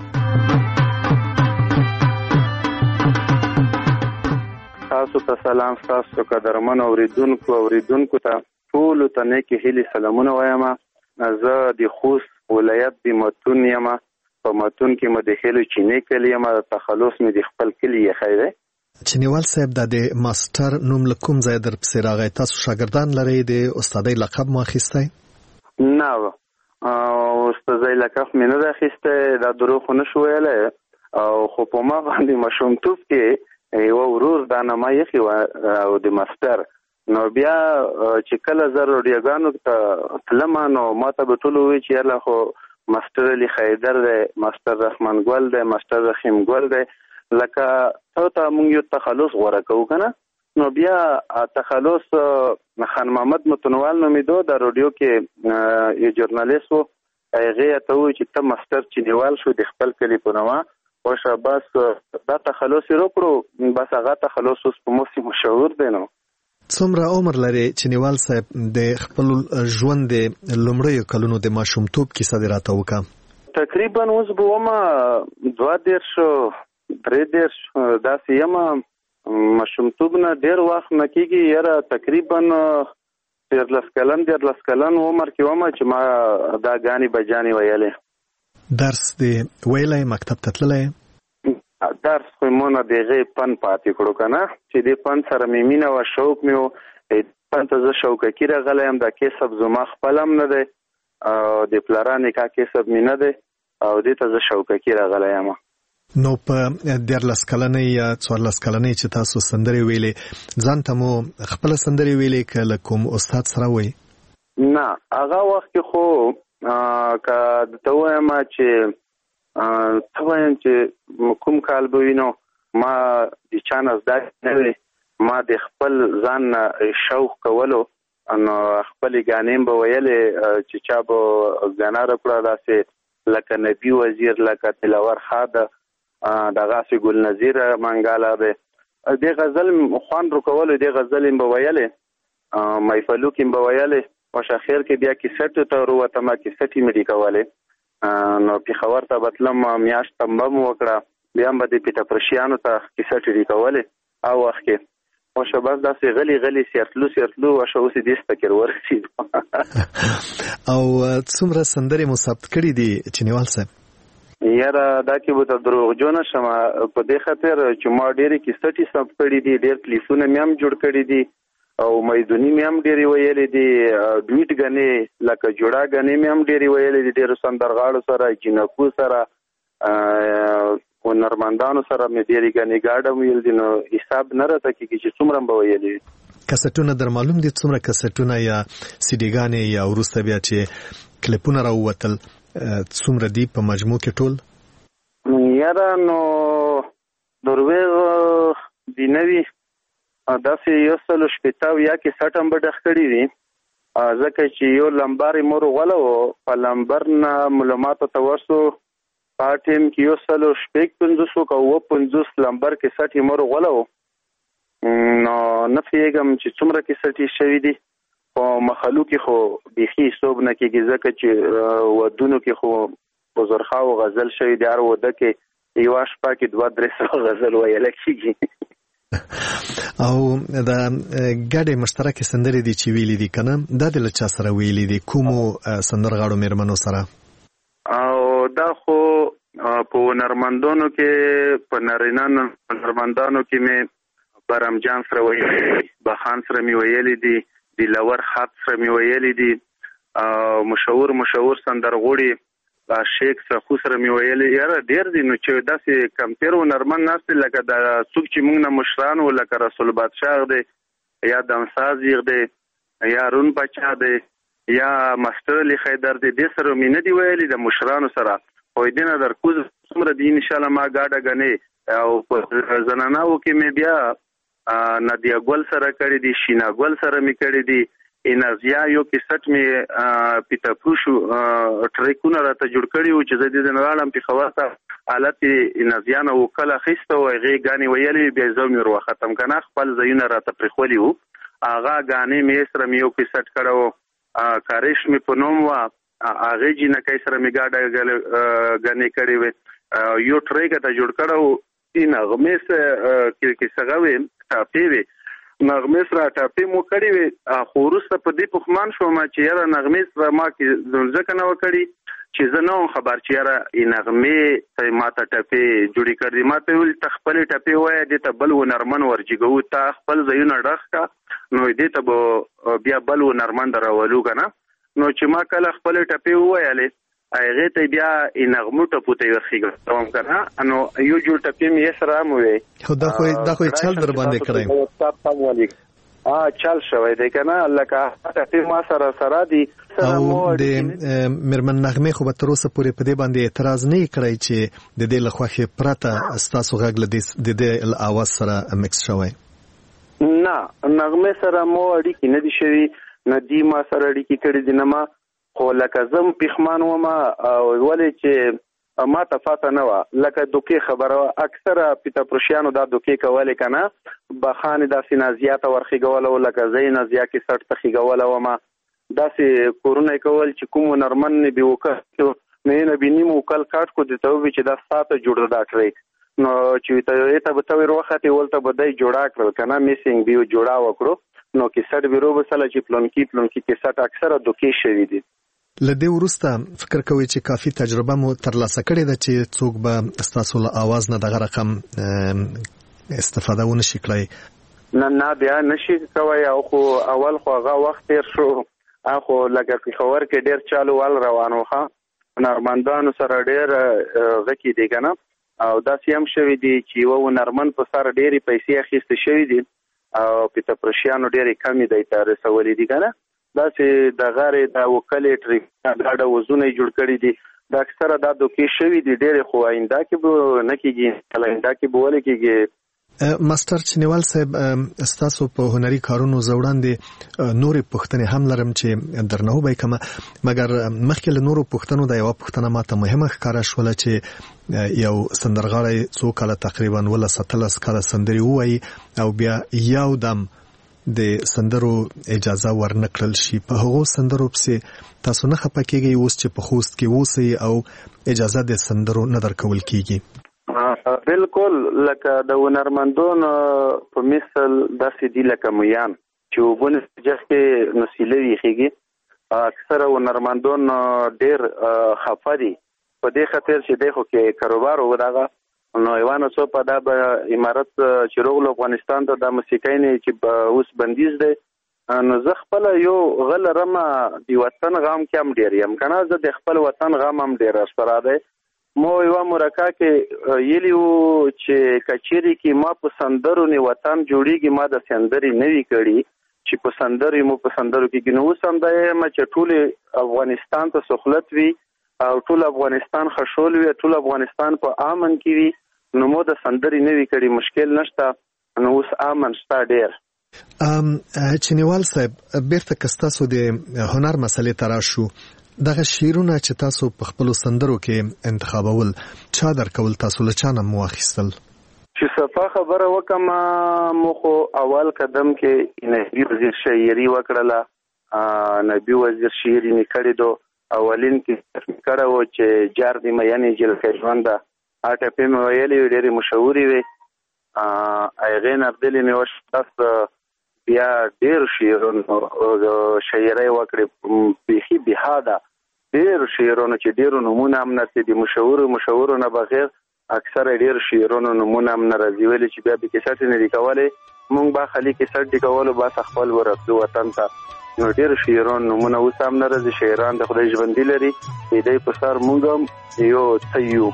تاسو ته سلام. تاسو قدرمن اوریدونکو اوریدونکو ته ټول ته نیکی هیلي سلامونه وایم. زه د خوست ولایت د متون یم. په متون کې مې د هیلو چینی کلی یم. تخلص مې د خپل کلی یې خیره. چینیوال صاحب د ماستر نوم لکوم ځای در پسې راغی؟ تاسو شاګردان لرئ؟ د استادۍ لقب مو اخیستی؟ نه استادۍ لقب مې نه ده اخیستی. دا دروغ خو نه شو ویلی. خو په ما باندې ماشومتوب کې یو ورور دا نامه ایښې وه او د ماستر. نو بیا چې کله زه راډیوګانو ته تلم نو ما ته به ټولو ووایي چې یاله خو ماستر علي خیدر دی، ماستر رحمان ګل دی، ماستر رحیم ګل دی. لکه تو ته مونږ یو تخلص غوره کوو که نه. نو بیا تخلص خان محمد متنوال نومېدو. د راډیو کې یو جورنالیست و. هغې ته ووایي چې ته ماستر چینیوال شو د خپل کلي په نوه خوښه. بس دا تخلص یې وکړو. بس هغه تخلص اوس په موسم مشهور دی. نو څومره عمر لري چینیوال صاحب؟ د خپل ژوند د لومړیو کلونو د ماشومتوب کیسه دې راته وکړه. تقریبا اوس به ومه دوه دېرش درې دېرش داسې یم. ماشومتوب نه ډېر وخت نه کېږي. یاره تقریبا دیارلس کلن دیارلس کلن عمر کې ومه چې ما دا ګانې بجانې ویلې. درس دې ویلی؟ مکتب ته تللی؟ درس خو مونه د هغې پن پاتې کړو که نه چې دې پن سره مې مینه وه، شوق مې و. پن ته زه شوقکي راغلی یم. دا کسب زما خپل هم نه دی او د پلارا نکاح کسب مې نه دی او دې ته زه شوقکي راغلی یم. نو په دیارلس کلنۍ یا څوارلس کلنۍ چې تاسو سندرې ویلې ځان ته مو خپل سندرې ویلې که له کوم استاد سره وای؟ نه هغه وخت خو که ته وایم چې ته وایم چې کوم کال به وینو ما د چا نه زده نه وي ما د خپل ځان شوق کولو نو خپلې ګانې به ویلې چې چا به ګانا راکړه داسې لکه نبي وزیر لکه تلاور خاده دغه ګل نظیر منګاله به د غزل خوان رکول د غزل به ویلې محفلو کې به ویلې او شاخیر کې بیا کیسټ ته وروته ما کیسټي مې لیکولې نو په خبر ته بتلم میاشت تمم وکړه بیا به د پیټا پرشیانو ته کیسټ لیکولې او وخت کې او شباب داسې غلي غلي سیرتلو سیرتلو او شو سې دې فکر ورسید او څومره سندرې مو ثبت کړې دي چنیوال صاحب؟ یاره دا کې به ته دروغجونه شم په دې خاطر چې ما ډېرې کیسټې ثبت کړي دي ډېر کلیپونه مې هم جوړ کړي دي او میدوني مې هم ډېرې ویلې دي ډویټ ګانې لکه جوړا ګانې مې هم ډېرې ویلې دي ډېرو سندرغاړو سره جنکو سره هنرمندانو سره مې ډېرې ګانې ګاډه ویل دي نو حساب نه راته کېږي چې څومره به ویلې دي. کسټونه در معلوم دي څومره کسټونه یا سیډي ګانې یا وروسته بیا چې کلیپونه راووتل څومره دی په مجموع کې ټول؟ یاره نو درویغ دی نوی داسې یو سلو شپېته یا کې سټ هم به ډخ کړي دي ځکه چې یو لمبر یې مور غوله و په لمبر نه معلوماتو ته ورسو په ټیم کې یو سلو شپږ پنځوس که اووه پنځوس لمبر کې سټ یې مور غوله و نو نه پوهېږم چې څومره کې سټ یې شوي دي په مخلو کې خو بیخي حساب نه کېږي ځکه چې ودونو کې خو بزرخواو غزل شوي دي هر وده کې یوه شپه کې دوه درې سوه غزل ویله کېږي او د ګډې مشترکې سندرې دي چې ویلي دي که نه دا د له چا سره ویلي دي کومو سندرغاړو مېرمنو سره؟ او دا خو په هنرمندانو کې په نارینه هنرمندانو کې مې برم جان سره ویلي دي بخان سره مې ویلي دي دلور خط سره مې ویلي دي مشهور مشهور سندرغوړي شیخ سخو سره مې ویلي یاره ډېر دي نو چې داسې کمپیر هنرمند ناست دي لکه د څوک چې موږ نه مشران وو لکه رسول بادشاه دی یا دمساز یغ دی یا رون بچا دی یا مستر علی خیدر دی دې سره مې نه دي ویلي د مشرانو سره خو دې نه در کوز څومره دي انشاءالله ما ګاډه ګنې او په زناناو کې مې بیا نادیا ګل سره کړی دي شینا ګل سره مې کړی دي انازیا یو کیسټ مې پیتا پوشو ټریکونه راته جوړ کړي و چې زه دې نه راړم په خواته حالت انازیا نه وکړه خسته و هغې ګانې ویلې بیا زه مې ور ختم کنه خپل ځایونه راته پرېښولي وو هغه ګانې مې سره مې یو کیسټ کړی و کاریش مې په نوم وه هغې جینکۍ سره مې ګاډه ګانې کړې وې یو ټریک ته جوړ کړی و نغمې کیسهغه وې ټاپې وې نغمې سره ټاپې مو کړې وې خو وروسته په دې پښمان شوم چې یاره نغمې سره ما کې ځکه نه وکړي چې زه نه وم خبر چې یاره نغمې ما ته ټاپې جوړې کړې ما ته ویل ته خپلې ټاپې ووایه دې ته بل هنرمند ورجګوو تا خپل ځایونه ډخ که نو دې ته به بیا بل هنرمند راولو که نه نو چې ما کله خپلې ټاپې وویلې هغې ته بیا نغمو ټپو ته یې ورخېږم که نه نو یو جوړ ټپې مې یې سره هم ووی خو دا خو یې چل در باندې کړی چل شوی دی که نه لکه ټپې ما سره سره دي او د مېرمن نغمې خو به تر اوسه پورې په دې باندې اعتراض نه یې کړی چې د دې له خوښې پرته ستاسو غږ له د دې له اواز سره مکس شوی؟ نه نغمې سره مو اړیکې نه دي شوي نه دي ما سره اړیکې کړي دي نه ما خو لکه زه م پښمان وم ولې چې ما ته فاته نه وه لکه دوکې خبره وه اکثره پیتاپروشیانو دا دوکې کولې که نه بخانې داسې نازیه ته ورخېږوله و لکه زه یې نازیه کې سټ ته خېږوله ومه داسې کورونه یې کول چې کوم هنرمند نه بې وکل نو یې نه بې نیم وکل کاټ کو دې ته ووي چې دا ستا ته جوړ دا ټریک نو چې یې ته به ته ور وختې ولته به دی جوړا کړل که نه میسینګ به یې جوړا وکړو نو کیسټ به روبسله چې پلونکي پلونکي کیسټ اکثره دوکې شوي دي. له دې وروسته فکر کوئ چې کافي تجربه مو ترلاسه کړې ده چې څوک به ستاسو له اواز نه دغه رقم استفاده ونه شي کړی؟ نه نه بیا نشي کوی او خو اول خو هغه وخت تېر شو خو لکه پېښور کې ډېر چالو وال روان و ښه هنرمندانو سره ډېر غکې دي که نه او داسې هم شوي دي چې یوه هنرمند په سر ډېرې پیسې اخیستې شوي دي او پیتاپرشیانو ډېرې کمې دی ته رسولي دي که نه داسې د غارې د وکلې ټریکونه ګاډه وزونه یې جوړ کړي دي دا اکثره دا دوکې شوي دي ډېرې خو آینده کې به نه کېږي آینده کې به ولې کېږي ماستر چنیوال صاحب ستاسو په هنري کارونو زه وړاندې نورې پوښتنې هم لرم چې درنه وبیکم مګر مخکې له نورو پوښتنو دا یوه پوښتنه ماته مهمه ښکاره شوله چې یو سندرغاړی څو کاله تقریبا ولس اتلس کاله سندرې ووایي او بیا یو دم د سندرو اجازه ورنکړل شي په هغو سندرو پسې تاسو نه خفه کېږئ اوس چې په خوست کې اوسئ او اجازه د سندرو نه درکول کېږي بالکل لکه د هنرمندانو په مثل داسې دي لکه میان چې اوبه نه جس کې نسیله ویښېږي اکثره هنرمندان ډېر خفه دي په دې خاطر چې دی خو کې کاروبار و دغه نو یوه ناڅاپه دا به امارت چې راغلو افغانستان ته دا موسیقۍ نه چې اوس بندیز دی نو زه خپله یو غه لرمه د وطن غم کې هم ډېر یم که نه زه د خپل وطن غم هم ډېر راسره دی مو یوه مرکه کې یلي وو چې کچېرې کې ما په سندرو نه وطن جوړېږي ما د سندرې نه وي کړي چې په سندرو مو په سندرو کې نو اوس هم دا یم چې ټول افغانستان ته سهولت وي او ټول افغانستان خوشحال وي ټول افغانستان په امن کې وي نو مو د سندرې نه وي کړي مشکل نشته نو اوس امن شته ډېر ام چنیوال صاحب بیرته که ستاسو د هنر مسلې ته راشو دغه شعرونه چې تاسو په خپلو سندرو کې انتخابول چا درکول تاسو له چا نه مو اخیستل چې صفا خبره وکم مو خو اول قدم کې نبی وزیر شاعري وکړله نبی وزیر شاعري مې کړې دو اولین کې کړه و چې جار دی مې جلکه ژوند اټه په مې ویلې ډېرې مشهوري وي هغې نه بدلې مې وشتاس بیا ډېر شعرونه شاعرۍ وکړې بیخي بېحاده ډېر شعرونه چې ډېرو نومونه هم نه دي مشهورو مشهورو نه بغیر اکثره ډېر شعرونو نومونه هم نه راځي ولې چې بیا به کیسټ نه دي کولی مونږ به خالي کیسټ دي کولو بس خپل ورسلو وطن ته نو ډېر شعرون نومونه اوس هم نه راځي شاعران د خدای ژوندي لري د دوی په سر مونږ هم یو څه یو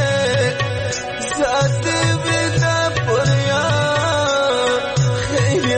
Yeah.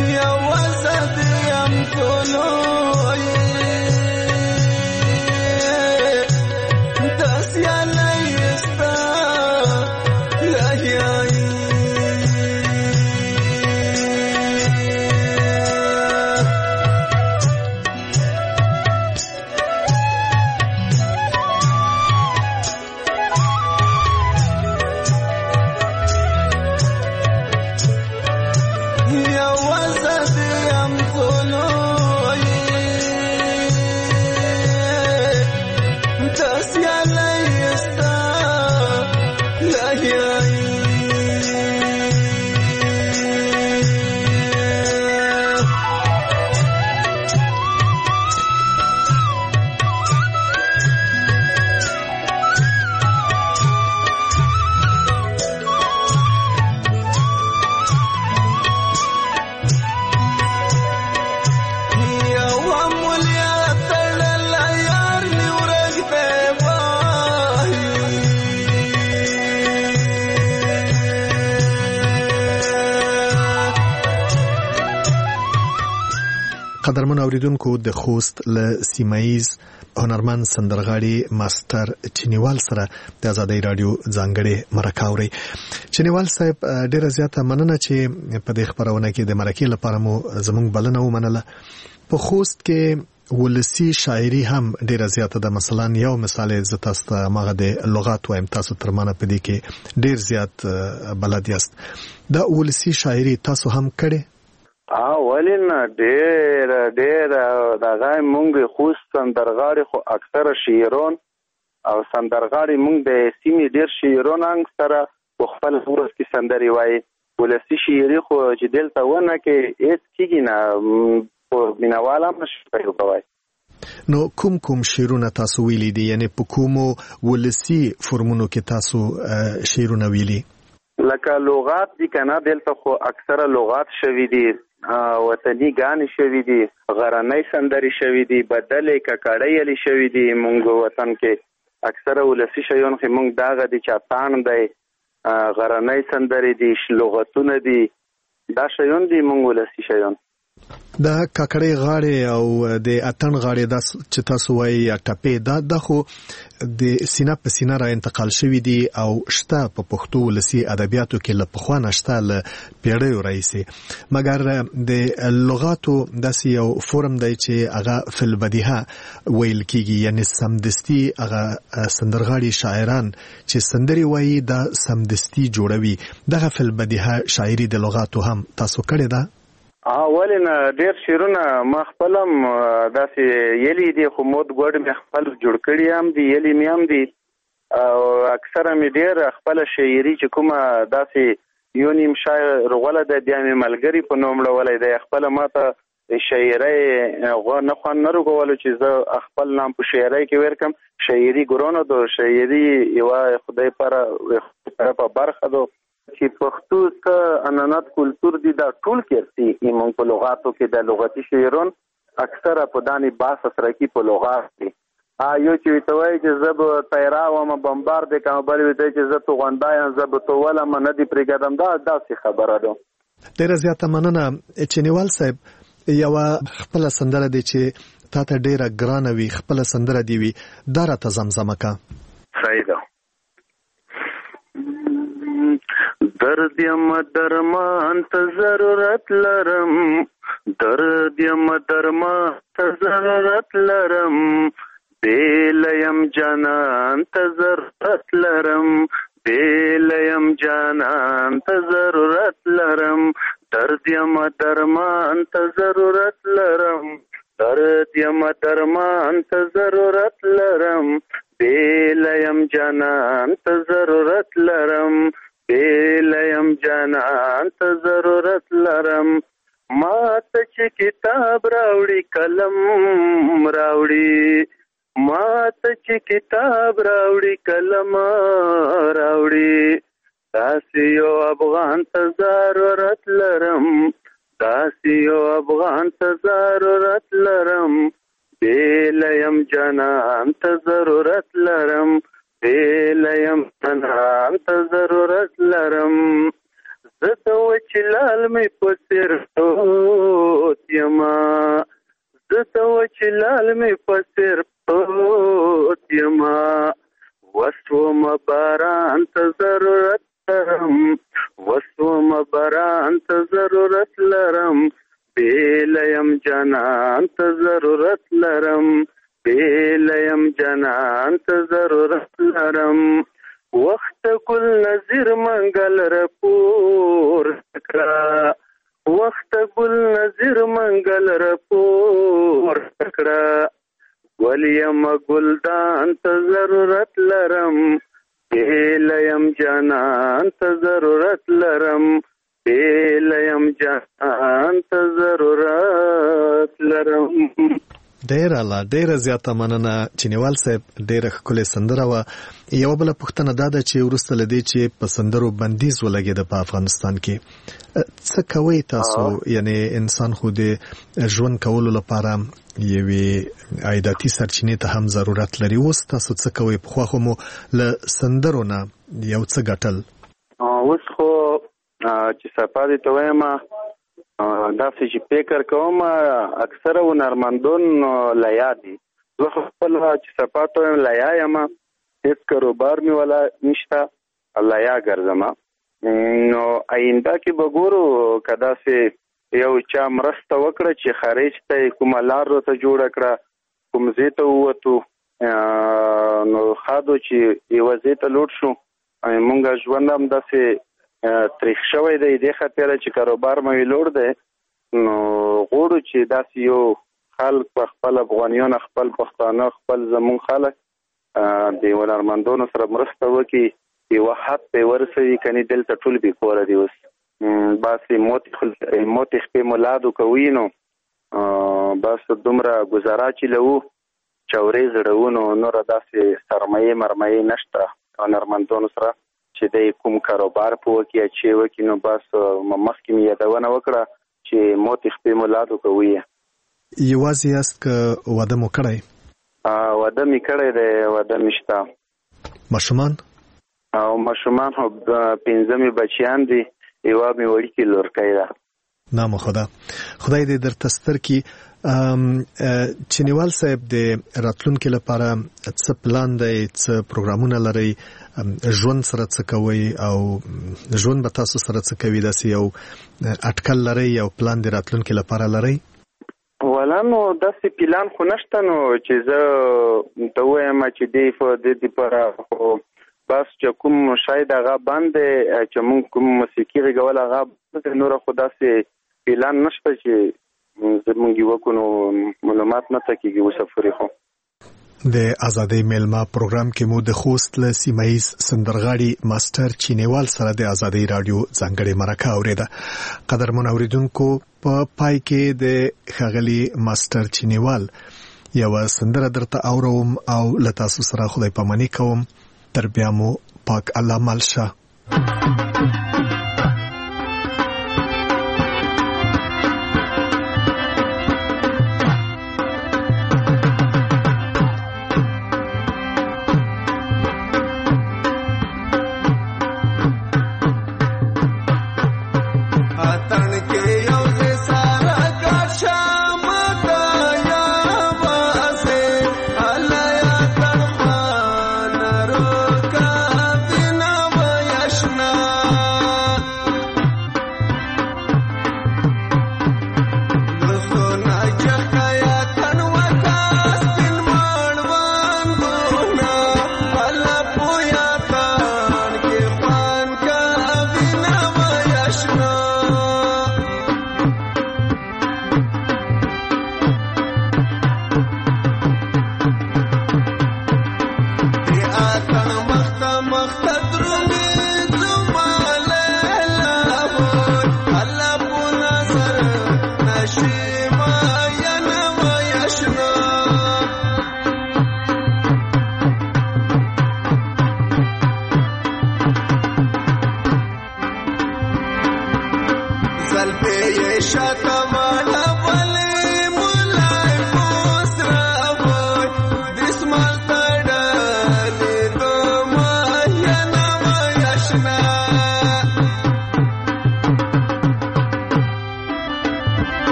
قدرمن اوریدونکو د خوست له سیمایز هنرمند سندرغاړي ماستر چینیوال سره د آزادۍ رادیو ځانګړي مرکه اوري. چینیوال صاحب ډیره زیاته مننه چې په دې خبرونه کې د مرکې لپاره مو زموږ بلنه ومنله. په خوست کې ولسی شاعري هم ډیره زیاته ده. مثلا یو مثال ز تاسو ته ماغه د لغات وایم، تاسو تر مانه په دې کې ډیر زیات بلد یاست. دا ولسی شاعري تاسو هم کړي؟ اه ولین ډیر ډیر دا غای مونږ خوست سندرغاړي خو اکثره شعرون او سندرغاړي مونږ د سیمې ډیر شعرون انګ سره په خپل ورس کې سندري وایي. ولسی شعري خو چې دلته ونه کې هیڅ کېږي نه، په مینواله مشکل کوي. نو کوم کوم شعرونه تاسو ویلي دي؟ یعنی په کومو ولسی فرمونو کې تاسو شعرونه ویلي؟ لکه لغات دي کنه، دلته خو اکثره لغات شوي دي، وطني غانې شوي دي، غرنۍ سندري شوي دي، بدلې ککړۍ شوي دي. مونږ وطن کې اکثره ولسی شیون خو مونږ داغه دي چاتان دی، غرنۍ سندري دي، لغتونه دي، دا شیون دي مونږ ولسی شیون. دا ککړې غاړې او د اتن غاړې دا چې تاسو وایي یا ټپې دا د خو د سینه په سینه را انتقال شوي دي او شته په پښتو ولسی ادبیاتو کې له پخوا نه شته له پیړیو راهیسې. مګر د لغاتو داسې یو فورم دی چې هغه فی البدیهه ویل کېږي، یعنی سمدستي هغه سندرغاړي شاعران چې سندري وایي دا سمدستي جوړوي. دغه فی البدیهه شاعري د لغاتو هم تاسو کړې ده؟ اولین ډیر شعرونه ما خپلم داسې یلی دي، خو مود ګوډ مې خپل جوړ کړي هم دي، یلی مې هم دي، او اکثره مې ډیر خپل شاعري چې کومه داسې یو نیم شاعر غوله ده بیا مې ملګري په نوم وړولی دی. خپل ماته شاعري غو نه خوان نه رګولو چې زه خپل نام په شاعري کې ورکم. شاعري ګرونه دو، شاعري یو خدای پر په برخه دو چې پښتو ته انانات کلتور دي، دا ټول کېرسي ایمون په لغاتو کې د لغتي شعرون اکثره په دانی باس سره کې په لغات دي. ا یو چې توای چې زب تیرا و ما بمبار د کوم بل وی چې زه تو غونډایم زب تو ولا من دي پرګدم، دا داسې خبره ده. ډیره زیاته مننه چینیوال صاحب. یو خپل سندره دي چې تا ته ډیره ګرانه وي، خپل سندره دی وي، دا را ته زمزمه کا. صحیح ده. درد یم درمان ته ضرورت لرم، درد یم درمان ته ضرورت لرم، بیل یم جانان ته ضرورت لرم، بیل یم جانان ته ضرورت لرم، درد یم درمان ته ضرورت لرم، درد یم درمان ته ضرورت لرم، بیل یم جانان ته ضرورت لرم، بیلیم جانان ته ضرورت لرم. ما ته چې کتاب راوړي قلم راوړي، ما ته چې کتاب راوړي قلم راوړي، داسې یو افغان ته ضرورت لرم، داسې یو افغان ته ضرورت لرم، بیلیم جانان ته ضرورت لرم، بیلیم جانان ته ضرورت لرم. زه د وچ لال مې په څېر چې لال مې په سر پروت یما وسوم باران ته ضرورت لرم وسوم باران ته ضرورت لرم بیلیم جانان ته ضرورت لرم بیلیم جانان ته ضرورت لرم وخت ګل نظیر منګل رپور کړه وخت ګل نظیر منګل رپور کړه ولیم ګلدان ته ضرورت لرم بیلیم جانان ته ضرورت لرم بیلیم جانان ته ضرورت لرم. ډیر اعلی ډیر زیاته مننه چینیوال صاحب ډیر ښکلې سندره و. یو بل پوښتنه دا ده چې ورسته لدی چې په سندرو بندیز ولګید په افغانستان کې څه کوي تاسو؟ یعنی انسان خو د ژوند کولو لپاره یوې عایداتي سرچینې ته هم ضرورت لري. اوس تاسو څه کوي؟ پخوا خو مو له سندرو نه یو څه ګټل، اوس خو چې سپادې ته وایم داسې چې فکر کوم اکثره هنرمندون لیا دي. زه خپل چې سپا ته وایم لیا یم، هېڅ کاروبار مې ولا نشته، لیا ګرځم. نو آینده کې به ګورو که داسې یو چا مرسته وکړه چې خارج ته کومه لار راته جوړه کړه، کوم ځای ته ووتو نو ښه ده چې یوه ځای ته لوټ شو. مونږ ژوند هم داسې تریخ شوی دی دې خاطره چې کاروبار مې لوړ دی. نو غواړو چې داسې یو خلک په خپل افغانیان خپل پښتانه خپل زمونږ خلک د هنرمندانو سره مرسته وکړي، یوه حد پې ورسوي، کنې دلته ټول بې کوره دي. اوس باسې موتې خپې مو لادو کوي نو بس دومره ګزاره چې لوو چورې زړوو نو نوره داسې سرمایې مرمایې نشته هنرمندانو سره چې د کوم کاروبار په وکړي چې وکړي. نو بس مخکې مې یادونه وکړه چې موتې خپې مو لادو کوي. یوازې یاست که واده مو کړی؟ واده مې کړی دی، واده مې شته. ماشومان؟ او ماشومان خو پنځه مې بچیان دي، یوه مې وړوکې لورکۍ ده. نام خدا خدای دې درته ستر کړي. چینیوال صاحب د راتلونکي لپاره څه پلان دی، څه پروګرامونه لرئ، ژوند سره څه کوئ او ژوند به تاسو سره څه کوي؟ داسې یو اټکل لرئ، یو پلان د راتلونکي لپاره لرئ؟ ولا نو داسې پلان خو نشته نو چې زه ته ووایم چې دې په دې دپاره خو بس چې کوم شاید هغه بند دی چې مونږ کوم موسیقي غږول هغه بند دی، نوره خو داسې پلان نشته چې زمونږ یې وکړو نو معلومات نه تکېږي مسافرې. خو د ازادۍ میلمه پروګرام کې مو د خوست له سیمایي سندرغاړي ماستر چینیوال سره د ازادۍ رادیو ځانګړې مرکه اوریده. قدرمن اوریدونکو، په پای کې د ښاغلي ماستر چینیوال یوه سندره درته اورم او له تاسو سره خدای پاماني کوم. تر بیا مو پاک الله مل شه. Krishna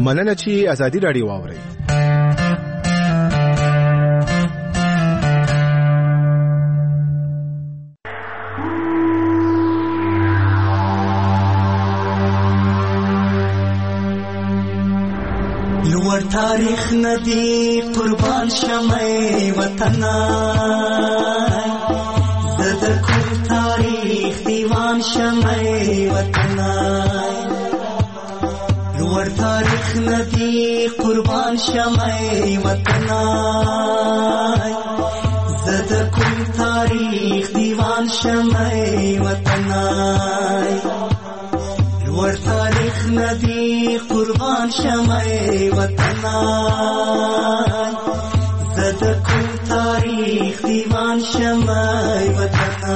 مننه چې ازادي رادیو واورئ. لوړ تاریخ ندی قربان شمه وطنا زد کوم تاریخ دیوان شمه وطنا لوړ تاریخ ندی قربان شمه وطنا زد کوم تاریخ دیوان شمه وطنا ور تاریخ ندی قربان شمه وطنا زد کوم تاریخ دیوان شمه وطنا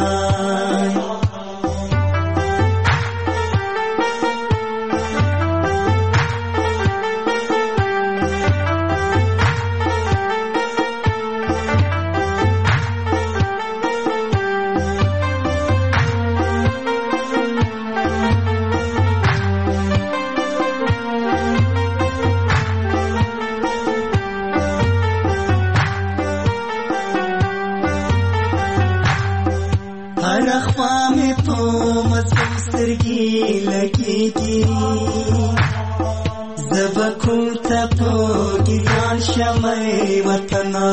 زبکم تپو گیان شمع وطنا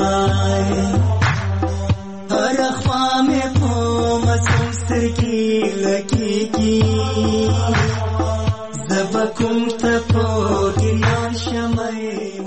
ہر اخوام پو مسوم سرگی لگی گی زبکم تپو گیان شمع